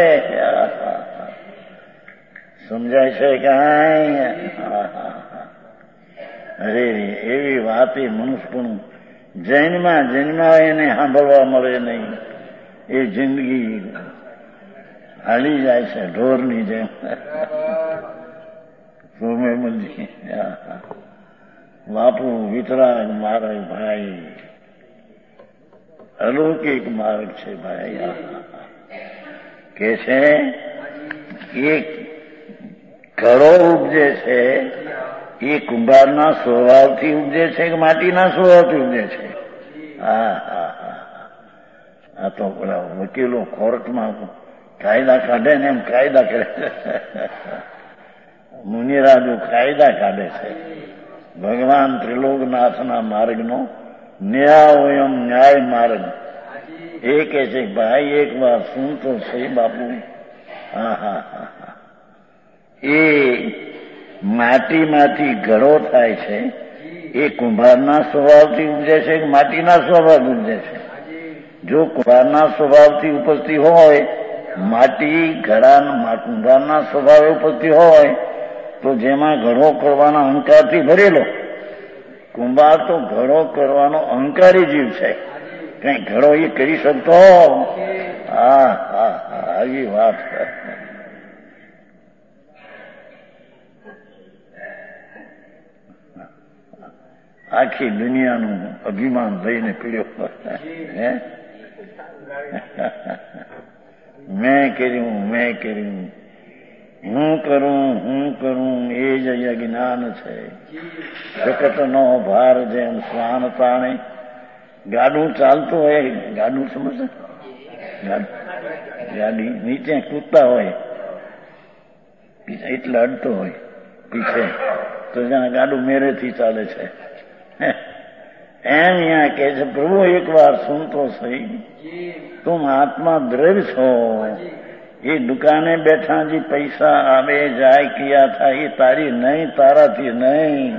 [SPEAKER 1] સમજાય છે કાંઈ? અરે એવી વાત એ મનુષ્યપણું જૈનમાં જન્મા એને સાંભળવા મળે નહીં. એ જિંદગી હાલી જાય છે ઢોરની જેમ. સોમેમલજી, બાપુ વિતરાગ માર્ગ ભાઈ, અલૌકિક માર્ગ છે ભાઈ. કે છે એક ઘડો ઉપજે છે એ કુંભારના સ્વભાવથી ઉપજે છે કે માટીના સ્વભાવથી ઉપજે છે? હા હા હા આ તો પેલા વકીલો કોર્ટમાં કાયદા કાઢે ને એમ કાયદા કરે. મુનિરાજુ કાયદા કાઢે છે. ભગવાન ત્રિલોકનાથના માર્ગનો ન્યાયોયમ ન્યાય માર્ગ એ કે છે ભાઈ એક વાર શું તો છે બાપુ. હા હા હા હા એ માટીમાંથી ઘડો થાય છે એ કુંભારના સ્વભાવથી ઉપજે છે કે માટીના સ્વભાવથી ઉપજે છે? જો કુંભારના સ્વભાવથી ઉપજતી હોય, માટી ઘડા કુંભારના સ્વભાવે ઉપજતી હોય તો જેમાં ઘડો કરવાના અહંકારથી ભરેલો, કુંભાર તો ઘડો કરવાનો અહંકારી જીવ છે, કઈ ઘડો એ કરી શકતો? હા હા હા આવી વાત. આખી દુનિયાનું અભિમાન લઈને પીડ્યો. હે મેં કર્યું મેં કર્યું હું કરું હું કરું એ જ અજ્ઞાન છે. જગતનો ભાર જેમ શ્વાન તાણે. ગાડું ચાલતું હોય, ગાડું સમજે, ગાડી નીચે કૂદતા હોય એટલે અડતો હોય પીછે તો જ્યાં ગાડું મેરેથી ચાલે છે એમ અહીંયા કે છે પ્રભુ એક વાર સુનતો સહી, તું આત્મા દ્રવ્ય છો. એ દુકાને બેઠા જે પૈસા આવે જાય ક્રિયા થાય એ તારી નહીં, તારાથી નહીં.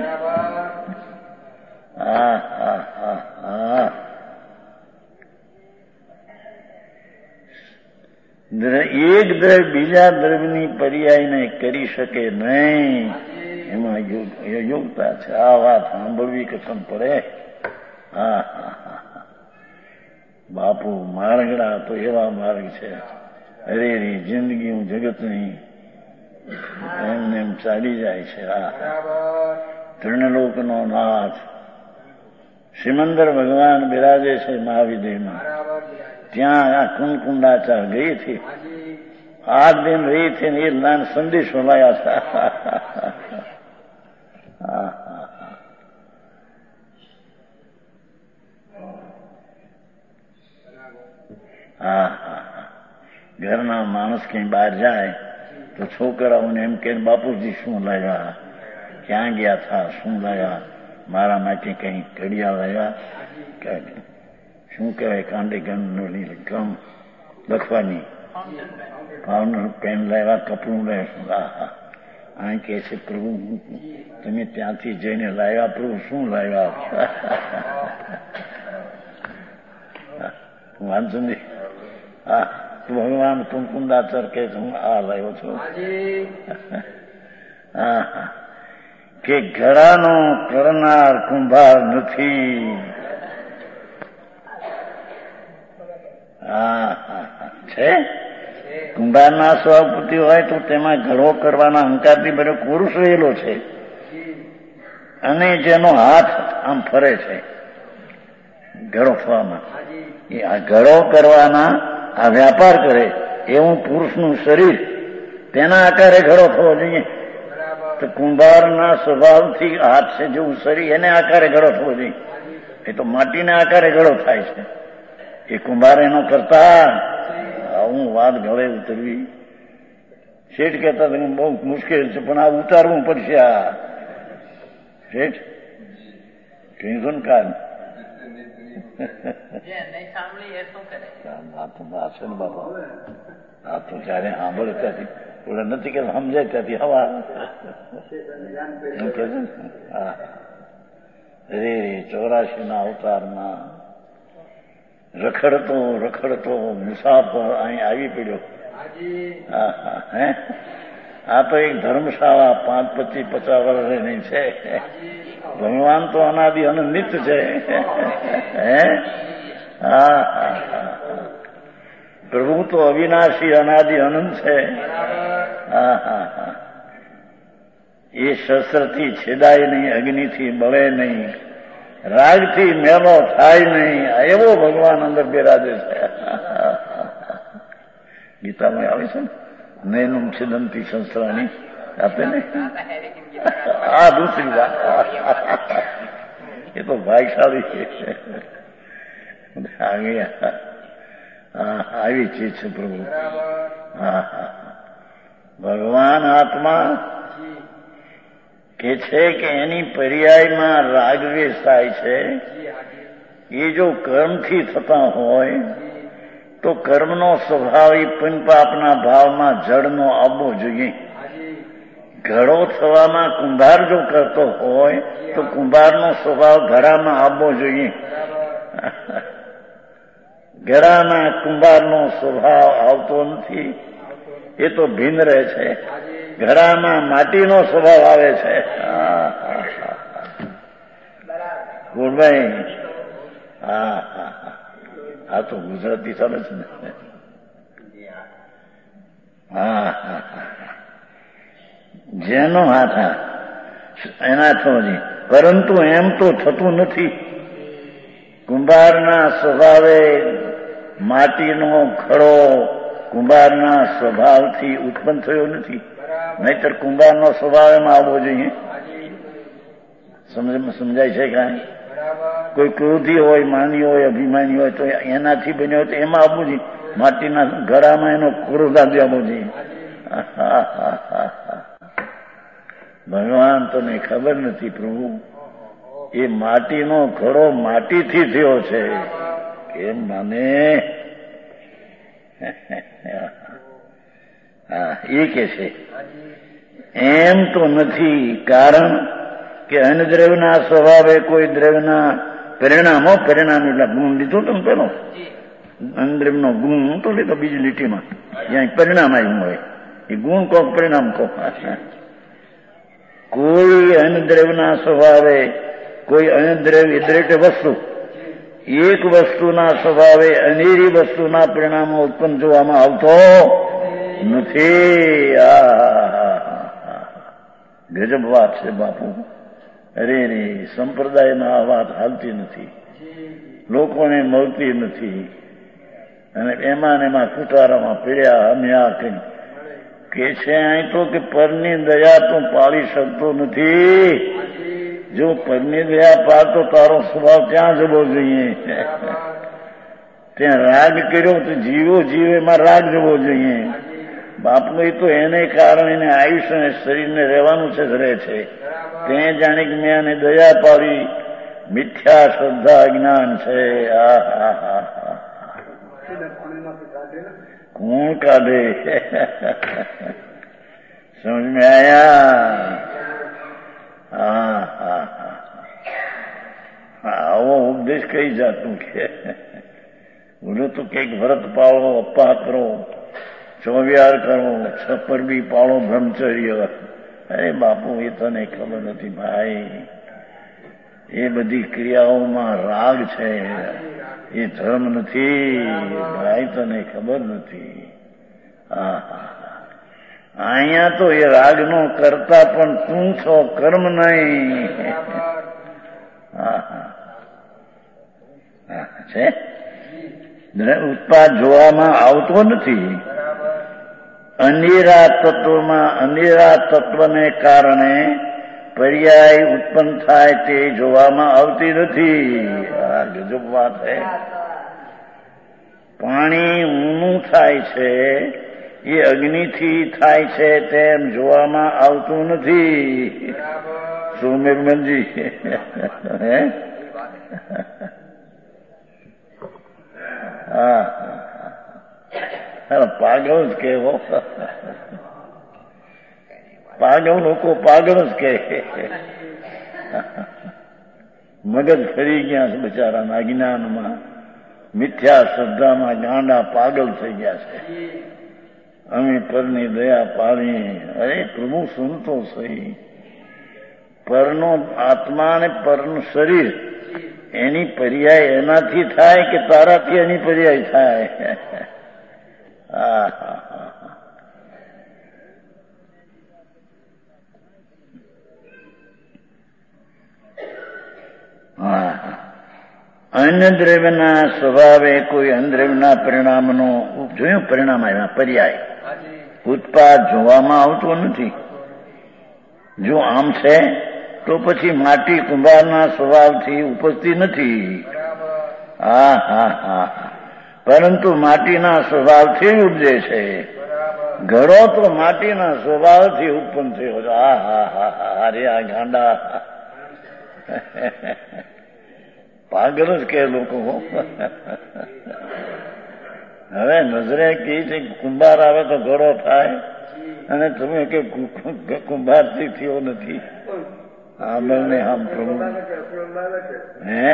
[SPEAKER 1] હા હા હા હા એક દ્રવ્ય બીજા દ્રવ્યની પર્યાયને કરી શકે નહીં. એમાં યોગ્યતા છે. આ વાત સાંભળવી કસમ પડે. હા હા હા બાપુ માર્ગડા તો એવા માર્ગ છે. અરે રે જિંદગી હું જગતની એમને એમ ચાલી જાય છે. હા ત્રણલોકનો નાથ સિમંદર ભગવાન બિરાજે છે મહાવિદ્યમાં. ત્યાં આ કુંકુંડાચાર ગઈ હતી, આઠ દિન રહી હતી ને એ નાન સંદેશો લાયા હતા. હા હા હા ઘરના માણસ કઈ બહાર જાય તો છોકરાઓને એમ કે બાપુજી શું લાવ્યા, ક્યાં ગયા હતા, શું લાવ્યા, મારા માટે કઈ ઘડિયાળ લાવ્યા, શું કહેવાય કાંડે ગમ ગમ લખવાની ફાઉન્ડર પેન લાવ્યા, કપડું લાવ્યા. આ કે છે પ્રભુ તમે ત્યાંથી જઈને લાવ્યા, પ્રભુ શું લાવ્યા? વાંચો નહીં. હા ભગવાન કુંકુંદાચર કે હું આ લાવ્યો છું. હા કે ઘડાનો કરનાર કુંભાર નથી. હા હા છે. કુંભારના સ્વપતિ હોય તો તેમાં ઘડો કરવાના અહંકારથી બધો પુરુષ રહેલો છે અને જેનો હાથ આમ ફરે છે ઘડો થવામાં. એ આ ઘડો કરવાના આ વ્યાપાર કરે એવું પુરુષનું શરીર તેના આકારે ઘડો થવો જોઈએ. તો કુંભારના સ્વભાવથી હાથ છે જેવું શરીર એને આકારે ઘડો થવો જોઈએ. એ તો માટીના આકારે ઘડો થાય છે. એ કુંભાર એનો કરતા હું વાત ગળે ઉતરવી. શેઠ કહેતા હતા બહુ મુશ્કેલ છે પણ આ ઉતારવું પડશે. આ શેઠ કહીશું ને કાલ બાપા આ તો જયારે સાંભળે ત્યાંથી ઓલા નથી કે સમજાય ત્યાંથી હવા એમ કે છે. હા રે ચોરાશી ના અવતારમાં રખડતો રખડતો મુસાફર અહીં આવી પડ્યો. હા હા હે આ તો એક ધર્મશાળા પાંચ પચીસ પચાસ વર્ષની છે. ભગવાન તો અનાદિ અનંત છે. હે હા હા પ્રભુ તો અવિનાશી અનાદિ અનંત છે. હા હા હા એ શસ્ત્રથી છેદાય નહીં, અગ્નિથી બળે નહીં, રાગથી મેલો થાય નહીં. એવો ભગવાન અંદર બિરાજે છે. ગીતામાં આવે છે ને નૈનમ છિદંતી સંસ્રાની આપે ને આ દૂસરી વાત એ તો ભાગશાળી છે આવી ચીજ છે પ્રભુ. હા હા ભગવાન આત્મા કે છે કે એની પર્યાયમાં રાગદ્વેષ થાય છે. એ જો કર્મથી થતા હોય તો કર્મનો સ્વભાવ એ પુણ્યપાપના ભાવમાં જળનો આવવો જોઈએ. ઘડો થવામાં કુંભાર જો કરતો હોય તો કુંભારનો સ્વભાવ ઘડામાં આવવો જોઈએ. ઘડામાં કુંભારનો સ્વભાવ આવતો નથી, એ તો ભિન્ન રહે છે. ઘડામાં માટીનો સ્વભાવ આવે છે. ગુણભાઈ હા હા હા આ તો ગુજરાતી ચાલે છે ને. હા હા હા જેનો હાથ એના થોજી, પરંતુ એમ તો થતું નથી. કુંભારના સ્વભાવે માટીનો ખડો કુંભારના સ્વભાવથી ઉત્પન્ન થયો નથી, નહીતર કુંભારનો સ્વભાવ એમાં આવવો જોઈએ. સમજાય છે કાંઈ? કોઈ ક્રોધી હોય, માની હોય, અભિમાની હોય તો એનાથી બન્યો તો એમાં આવવું જોઈએ. માટીના ઘડામાં એનો ક્રોધ આવી આવવો જોઈએ. ભગવાન તને ખબર નથી પ્રભુ, એ માટીનો ઘડો માટીથી થયો છે. કેમ માને? હા એ કે છે એમ તો નથી. કારણ કે અન્નદ્રવ્યના સ્વભાવે કોઈ દ્રવ્યના પરિણામો, પરિણામ એટલે ગુણ લીધો તમે પેલો અન્નદ્રવ્યનો ગુણ તો લીધો બીજી લીટીમાં, જ્યાં પરિણામ આવ્યું હોય એ ગુણ કહો પરિણામ કહો. કોઈ અન્નદ્રવ્યના સ્વભાવે કોઈ અન્નદ્રવ્ય દ્રવ્ય વસ્તુ એક વસ્તુના સ્વભાવે અનેરી વસ્તુના પરિણામો ઉત્પન્ન જોવામાં આવતો નથી. ગજબ વાત છે બાપુ. અરે રે સંપ્રદાયમાં આ વાત હાલતી નથી, લોકોને મળતી નથી, અને એમાં એમાં કુટારામાં પીડ્યા. અમે આ કઈ કે છે અહીં તો કે પરની દયા તું પાળી શકતો નથી. જો પરની દયા પાડતો તારો સ્વભાવ ત્યાં જવો જોઈએ. ત્યાં રાગ કર્યો તો જીવો જીવે એમાં રાગ જવો જોઈએ. બાપુ એ તો એને કારણે એને આયુષ્ય અને શરીરને રહેવાનું છે જ રહે છે. તે જાણે કે મેં એને દયા પાડી. મિથ્યા શ્રદ્ધા જ્ઞાન છે. આ હા હા હા કોણ કાઢે? સમજ મેં આયા? હા હા હા આવો ઉપદેશ કઈ જાતનું કે બોલો તો કઈક વ્રત પાળો, અપ્પા કરો, ચોવિયાર કરો, છપ્પર બી પાળો, બ્રહ્મચર્ય. અરે બાપુ એ તને ખબર નથી ભાઈ, એ બધી ક્રિયાઓમાં રાગ છે, એ ધર્મ નથી ભાઈ, તને ખબર નથી. હા અહીંયા તો એ રાગનો કરતા પણ તું છો, કર્મ નહીં. હા હા છે ઉત્પાદ જોવામાં આવતો નથી. અનિરા તત્વમાં અનિરા તત્વને કારણે પર્યાય ઉત્પન્ન થાય તે જોવામાં આવતી નથી. આ ગજબ વાત છે. પાણી ઊનું થાય છે એ અગ્નિથી થાય છે તેમ જોવામાં આવતું નથી. સુમેરમનજી હે હા પાગલ જ કહેવો. પાગલ લોકો પાગલ જ કહે. મગજ ફરી ગયા છે બિચારા અજ્ઞાનમાં, મિથ્યા શ્રદ્ધામાં ગાંડા પાગલ થઈ ગયા છે. અમે પરની દયા પાડી. અરે પ્રભુ સુનતો સહી. પરનો આત્મા અને પરનું શરીર એની પર્યાય એનાથી થાય કે તારાથી એની પર્યાય થાય? હા હા અન્ય દ્રવ્યના સ્વભાવે કોઈ અન્દ્રવ્યના પરિણામનો જોયું પરિણામ આવ્યા પર્યાય ઉત્પાદ જોવામાં આવતો નથી. જો આમ છે તો પછી માટી કુંભારના સ્વભાવથી ઉપજતી નથી. હા હા હા પરંતુ માટીના સ્વભાવથી ઉપજે છે. ઘડો તો માટીના સ્વભાવથી ઉત્પન્ન થયો. હા હા હા હા અરે આ ગાંડા પાગલ જ કે લોકો. હવે નજરે કહી છે કુંભાર આવે તો ઘડો થાય અને તમે કે કુંભારથી થયો નથી. આમને આમ પ્રભુ હે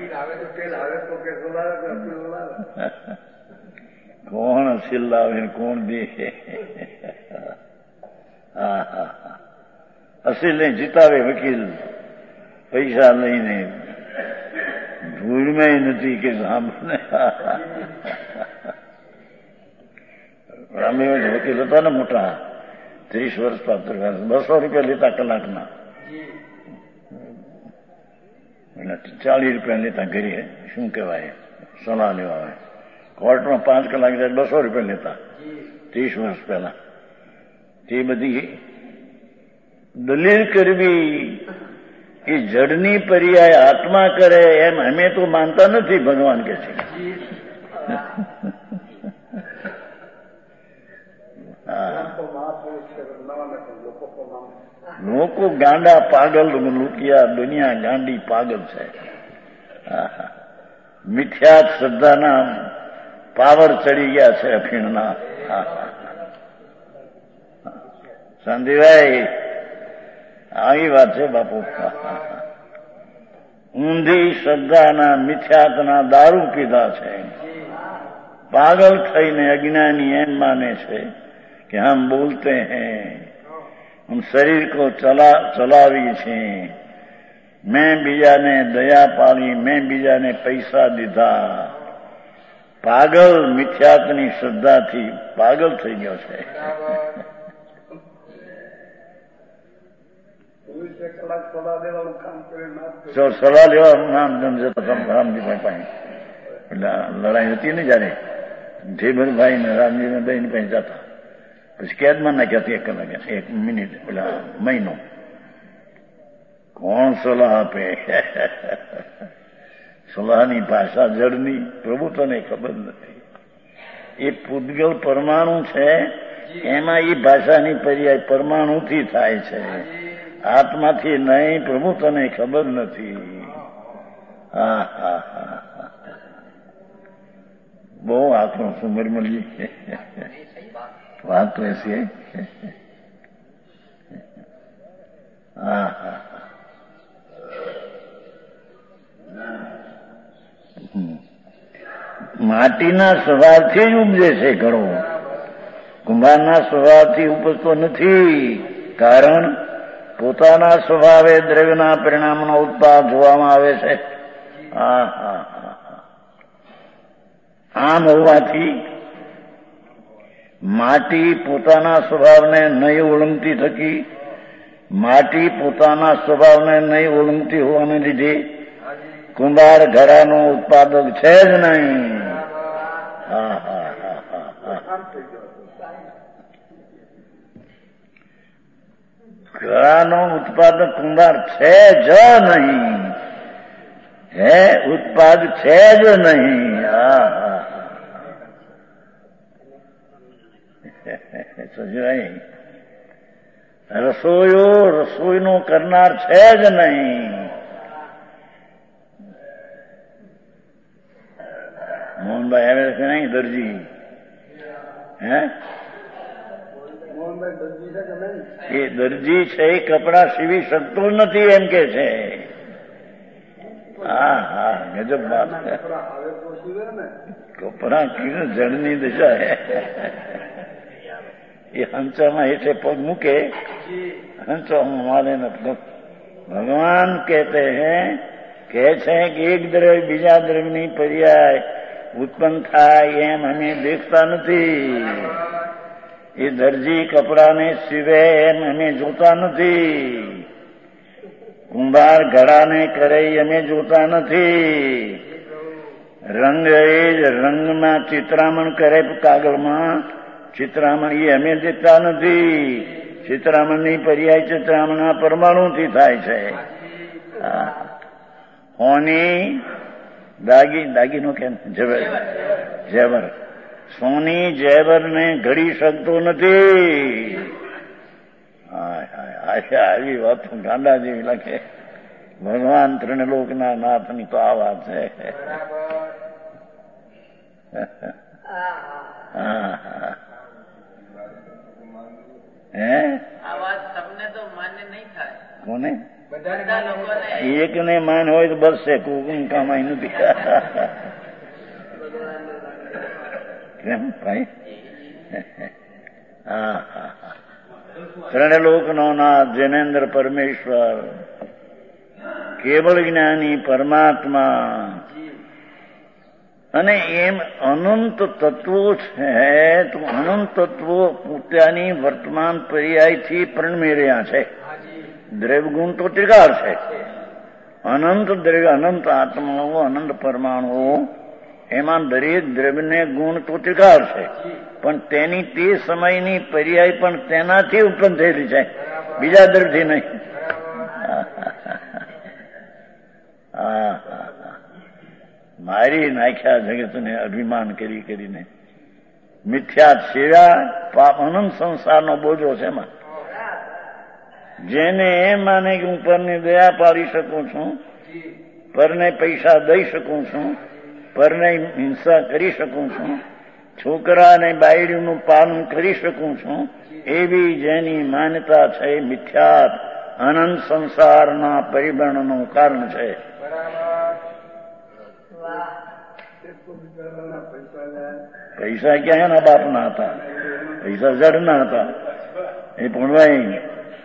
[SPEAKER 1] કોણ સિલ્લાવે કોણ દે. હા હા હા અસીલને જીતાવે વકીલ પૈસા લઈને ભૂલમાં નથી કે સાંભળને. રામદેવ વકીલ હતા ને મોટા ત્રીસ વર્ષ પાત્ર બસો રૂપિયા લેતા કલાકના. ચાલીસ રૂપિયા લેતા ઘરે શું કહેવાય સલાહ લેવા આવે. કોર્ટમાં પાંચ કલાક જાય બસો રૂપિયા લેતા ત્રીસ વર્ષ પહેલા. તે બધી દલીલ કરવી એ જડની પર્યાય આત્મા કરે એમ અમે તો માનતા નથી. ભગવાન કે છે લોકો ગાંડા પાગલ લુકિયા દુનિયા ગાંડી પાગલ છે. મિથ્યાત શ્રદ્ધાના પાવર ચડી ગયા છે અફીણના. શાંતિભાઈ આવી વાત છે બાપુ. ઊંધી શ્રદ્ધાના મિથ્યાતના દારૂ પીધા છે. પાગલ થઈને અજ્ઞાની એમ માને છે कि हम बोलते हैं हम शरीर को चला चलावी छे मैं बीजाने दया पाली मैं बीजाने पैसा દીધા. પાગલ મિથ્યાતની શ્રદ્ધાથી પાગલ થઈ ગયો છે. સલાહ લેવા નામ જતા રામજીભાઈ પાસે એટલે લડાઈ હતી ને જયારે ઢેબરભાઈ ને રામજી બેન પાસે જતા પછી કેદમાં નાખ્યા એક કલાકે એક મિનિટ પેલા મહિનો. કોણ સલાહ આપે? સલાહની ભાષા જડની પ્રભુ તને ખબર નથી. એ પૂતગલ પરમાણુ છે એમાં એ ભાષાની પર્યાય પરમાણુથી થાય છે આત્માથી નહીં. પ્રભુ તને ખબર નથી. હા હા હા બહુ આત્મા સુમર મળી વાત તો એસી है. હા હા માટીના સ્વભાવથી જ ઉપજે છે ઘડો. કુંભારના સ્વભાવથી ઉપજતો નથી. કારણ પોતાના સ્વભાવે દ્રવ્યના પરિણામનો ઉત્પાદ જોવામાં આવે છે. હા હા હા આમ હોવાથી માટી પોતાના સ્વભાવને નહીં ઓળંગતી થકી માટી પોતાના સ્વભાવને નહીં ઓળંગતી હોવાને લીધે કુંભાર ઘડાનો ઉત્પાદક છે જ નહીં. હા હા હા હા ઘડાનો ઉત્પાદક કુંભાર છે જ નહીં. હે ઉત્પાદ છે જ નહીં. હા હા સમજાય. રસોઈયો રસોઈનો કરનાર છે જ નહીં. મોહનભાઈ આવે છે નહીં દરજી હે એ દરજી છે એ કપડા સીવી શકતો નથી એમ કે છે. હા હા ગજબ વાત. કપડા કીને જળની દિશા હે એ હંસામાં હેઠે પગ મૂકે હંસો મારે નથી. ભગવાન કહેતે हैं કહે છે કે એક દ્રવ્ય બીજા દ્રવ્યની પર્યાય ઉત્પન્ન થાય એમ અમે દેખતા નથી. એ દરજી કપડાને સીવે એમ અમે જોતા નથી. કુંભાર ઘડાને કરે અમે જોતા નથી. રંગ એ જ રંગમાં ચિત્રામણ કરે કાગળમાં ચિત્રામણ એ અમે દેખતા નથી. ચિત્રામણની પર્યાય ચિત્રામણના પરમાણુથી થાય છે. હોની દાગી દાગીનો કેમ જેવર જેવર સોની જેવરને ઘડી શકતો નથી. આવી વાત ગાંડા જેવી લખે. ભગવાન ત્રિણલોકના નાથની તો આ વાત છે. હે
[SPEAKER 2] આ વાત તમને તો માન્ય નહીં થાય.
[SPEAKER 1] કોને?
[SPEAKER 2] બધા લોકોને.
[SPEAKER 1] એકને માન હોય તો બસ છે. કોઈ કામાય નથી. કેમ ભાઈ? હા હા ત્રણલોકનો નાથ જૈનેન્દ્ર પરમેશ્વર કેવળ જ્ઞાની પરમાત્મા અને એમ અનંત તત્વો છે. તો અનંત તત્વો પોતાની વર્તમાન પર્યાયથી પરણમી રહ્યા છે. દ્રવ્યગુણ તો ત્રિકાળ છે. અનંત દ્રવ્ય અનંત આત્માઓ અનંત પરમાણુઓ એમાં દરેક દ્રવ્યને ગુણ તો ત્રિકાળ છે. પણ તેની તે સમયની પર્યાય પણ તેનાથી ઉત્પન્ન થયેલી છે, બીજા દ્રવ્યથી નહીં. મારી નાખ્યા જગતને અભિમાન કરી કરીને મિથ્યા સેવા પાપ અનંત સંસારનો બોજો છે. એમાં જેને એમ માને કે હું પરને દયા પાડી શકું છું, પરને પૈસા દઈ શકું છું, પરને હિંસા કરી શકું છું, છોકરા અને બાયડીનું પાલન કરી શકું છું, એવી જેની માન્યતા છે મિથ્યા અનંત સંસારના પરિબળનું કારણ છે. પૈસા ક્યાં એના બાપના હતા? પૈસા જડના હતા. એ ભણવાય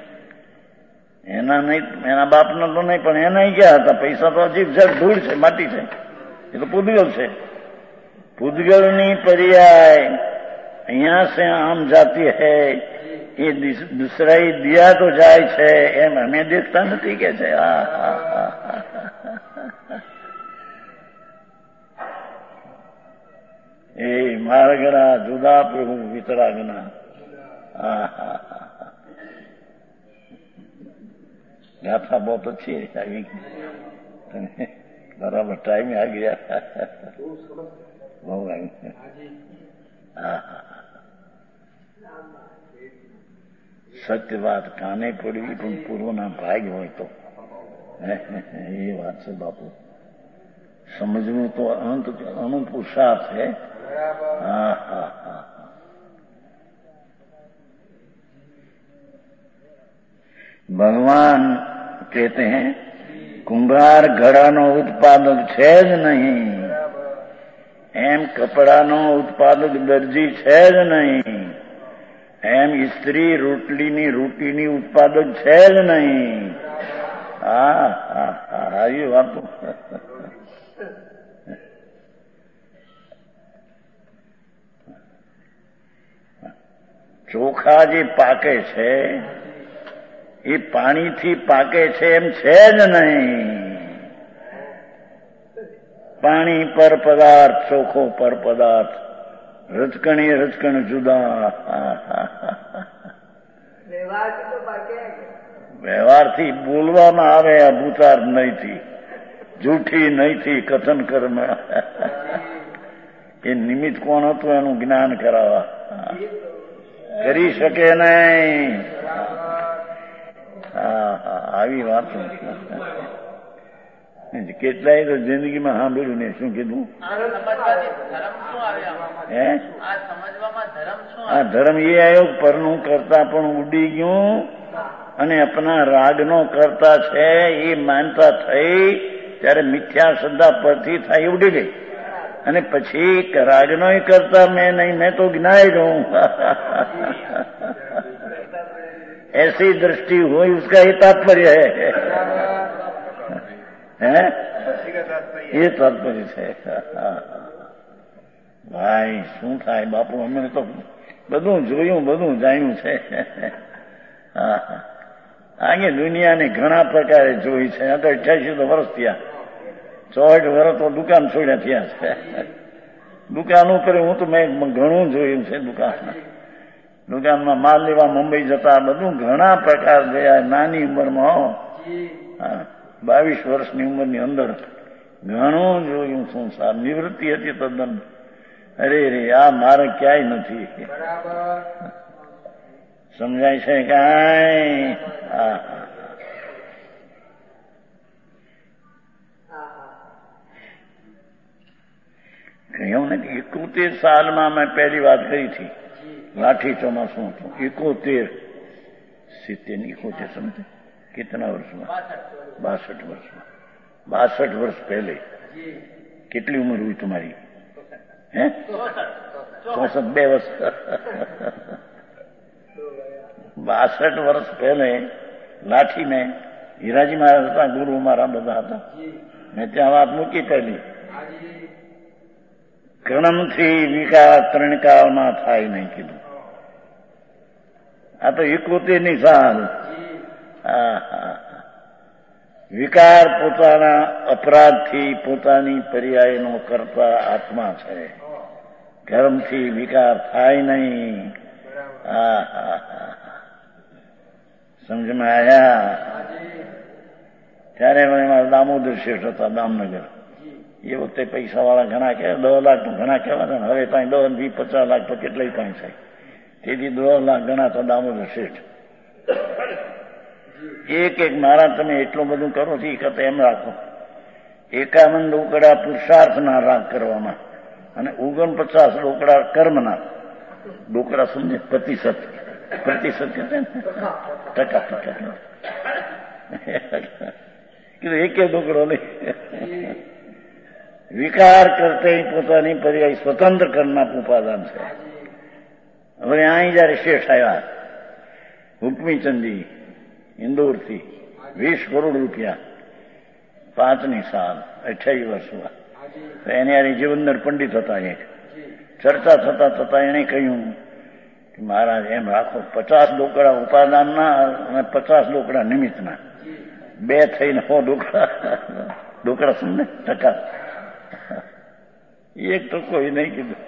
[SPEAKER 1] એના નહીં, એના બાપના તો નહીં, પણ એના ક્યાં હતા? પૈસા તો હજી જડ ધૂળ છે, માટી છે. એ તો પૂદગલ છે. પૂદગલની પર્યાય અહીંયા સે આમ જાતી હૈ, એ દુસરાઈ દિયા તો જાય છે, એમ અમે દેખતા નથી કે છે. હા હા હા એ માર્ગના જુદા પ્રભુ વિતરાગના. હા હા હા ગાથા બહુ अच्छी આવી. બરાબર ટાઈમે આ ગયા. બહુ આવી. હા હા સત્ય વાત કાને પડવી પણ પૂર્વના ભાગ હોય તો એ વાત છે બાપુ. સમજવું તો અનંત અનંત પુરુષાર્થ છે. હા હા હા भगवान कहते हैं कुंभार घड़ानो उत्पादक છે જ નહીં, એમ કપડાનો ઉત્પાદક દરજી છે જ નહીં, એમ સ્ત્રી રોટલીની રોટીની ઉત્પાદક છે જ નહીં. હા હા હા આવી વાતો. ચોખા જે પાકે છે એ પાણીથી પાકે છે એમ છે જ નહીં. પાણી પર પદાર્થ, ચોખ્ખો પર પદાર્થ, રચકણી રચકણ જુદા. વ્યવહારથી બોલવામાં આવે આ ભૂતાર્થ નહીંથી, જૂઠી નહીંથી કથન કર્મ. એ નિમિત્ત કોણ હતું એનું જ્ઞાન કરાવવા કરી શકે નહીં. હા હા આવી વાત કેટલાય તો જિંદગીમાં સાંભળ્યું ને. શું કીધું? હે આ ધર્મ એ આવ્યો પરનું કરતા પણ ઉડી ગયું અને અપના રાગનો કરતા છે એ માનતા થઈ ત્યારે મિથ્યા શ્રદ્ધા પરથી થાય ઉડી ગઈ. અને પછી રાગનો કરતા મેં નહીં, મેં તો જ્ઞાય રહું. ऐसी दृष्टि हुई उसका ये तात्पर्य है. है ये तात्पर्य છે. ભાઈ શું થાય બાપુ, અમે તો બધું જોયું બધું જાણ્યું છે. આગે દુનિયાને ઘણા પ્રકારે જોઈ છે. આ તો અઠ્યાસી તો વર્ષ થયા, ચોસઠ વર્ષ તો દુકાન છોડ્યા થયા છે. દુકાન ઉપર હું તો મેં ઘણું જોયું છે. દુકાન દુકાનમાં માલ લેવા મુંબઈ જતા, બધું ઘણા પ્રકાર ગયા નાની ઉંમરમાં. હા, બાવીસ વર્ષની ઉંમરની અંદર ઘણું જોયું સંસાર. નિવૃત્તિ હતી તદ્દન. અરે રે, આ મારે ક્યાંય નથી. સમજાય છે કાંઈ? હા, કહ્યું ને કે એકોતેર સાલમાં મેં પહેલી વાત કરી હતી. લાઠી ચોમાસું હતું. એકોતેર સિત્તેર એકોતેર સમજે કેટલા વર્ષમાં? બાસઠ વર્ષમાં. બાસઠ વર્ષ પહેલે કેટલી ઉંમર हुई તમારી? હે, ચોસઠ બે વર્ષ. બાસઠ વર્ષ પહેલે લાઠી મેં હીરાજી મહારાજ હતા, ગુરુ મારા બધા હતા. મેં ત્યાં વાત મૂકી પહેલી. કર્ણમથી વિકાર ત્રણ કાળમાં થાય નહીં કીધું. આ તો એકોતેર ની સાલ. વિકાર પોતાના અપરાધથી પોતાની પર્યાયનો કરતા આત્મા છે. કર્મથી વિકાર થાય નહીં. હા હા હા, સમજમાં આવ્યા? ત્યારે મને મારા દામોદર શેઠ હતા દામનગર. એ વખતે પૈસા વાળા ઘણા કહેવાય, દસ લાખ તો ઘણા કહેવાતા ને. હવે ત્યાં દસ વીસ પચાસ લાખ તો કેટલાય ત્યાં થાય. તેથી દસ લાખ ઘણા તો દામોદર શેઠ. એક એક મારા તમે એટલું બધું કરો છો એ કરતા એમ રાખો, એકાવન ડોકડા પુરુષાર્થના રાગ કરવામાં અને ઓગણપચાસ ડોકડા કર્મના. ડોકડા સમજે પ્રતિશત, પ્રતિશત કે છે ને, ટકા ટકા. કીધું એક એક ડોકડો નહીં. વિકાર કરતે પોતાની પર્યાય સ્વતંત્ર કરનાર ઉપાદાન છે. હવે અહીં જયારે શેઠ આવ્યા હુકમીચંદજી ઇન્દોરથી, વીસ કરોડ રૂપિયા, પાંચની સાલ, અઠ્યાવીસ વર્ષમાં. તો એને યાર જીવનદર પંડિત હતા. એક ચર્ચા થતા થતા એને કહ્યું કે મહારાજ એમ રાખો, પચાસ ડોકડા ઉપાદાનના અને પચાસ ડોકડા નિમિત્તના, બે થઈને સો ડોકડા. ડોકડા સમજે ટકા. એક તો કોઈ નહીં કીધું.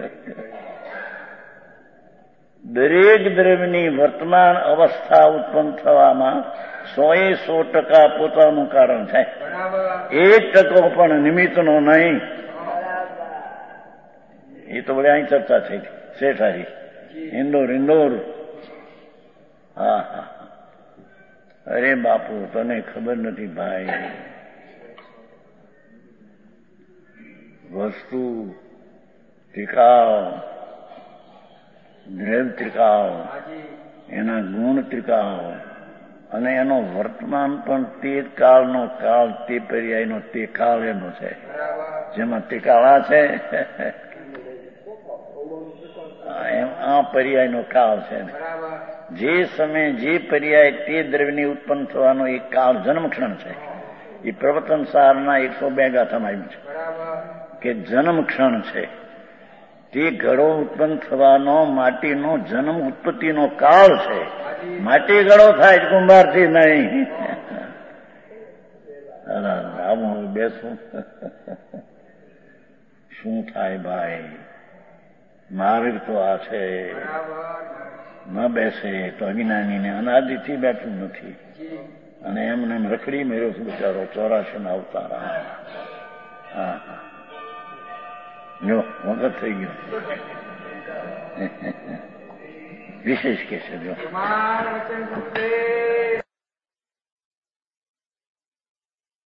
[SPEAKER 1] દરેક દ્રવ્યની વર્તમાન અવસ્થા ઉત્પન્ન થવામાં સોએ સો ટકા પોતાનું કારણ છે. એક ટકો પણ નિમિત્તનો નહીં. એ તો બધી અહીં ચર્ચા થઈ શેઠારી ઇન્દોર ઇન્દોર. હા હા, અરે બાપુ તને ખબર નથી ભાઈ, વસ્તુ ત્રિકાળ, દ્રવ્ય ત્રિકાળ, એના ગુણ ત્રિકાળ અને એનો વર્તમાન પણ તે કાળનો કાળ, તે પર્યાયનો તે કાળ એનો છે. જેમાં ત્રિકાળા છે એમ આ પર્યાયનો કાળ છે. જે સમયે જે પર્યાય તે દ્રવ્યની ઉત્પન્ન થવાનો એક કાળ જન્મક્ષણ છે. એ પ્રવર્તન સારના એકસો બે ગાથામાં આવ્યું છે કે જન્મક્ષણ છે. તે ઘડો ઉત્પન્ન થવાનો માટીનો જન્મ ઉત્પત્તિનો કાળ છે. માટી ઘડો થાય કુંભારથી નહીં. આવું બેસું શું થાય ભાઈ? માર્ગ તો આ છે. ન બેસે તો અજ્ઞાનીને અનાદિથી બેઠું નથી. અને એમને એમ રખડી મેળ્યો છું બિચારો ચોરાશી ના અવતારા. હા હા, જો વખત થઈ ગયો. વિશેષ કે છે જો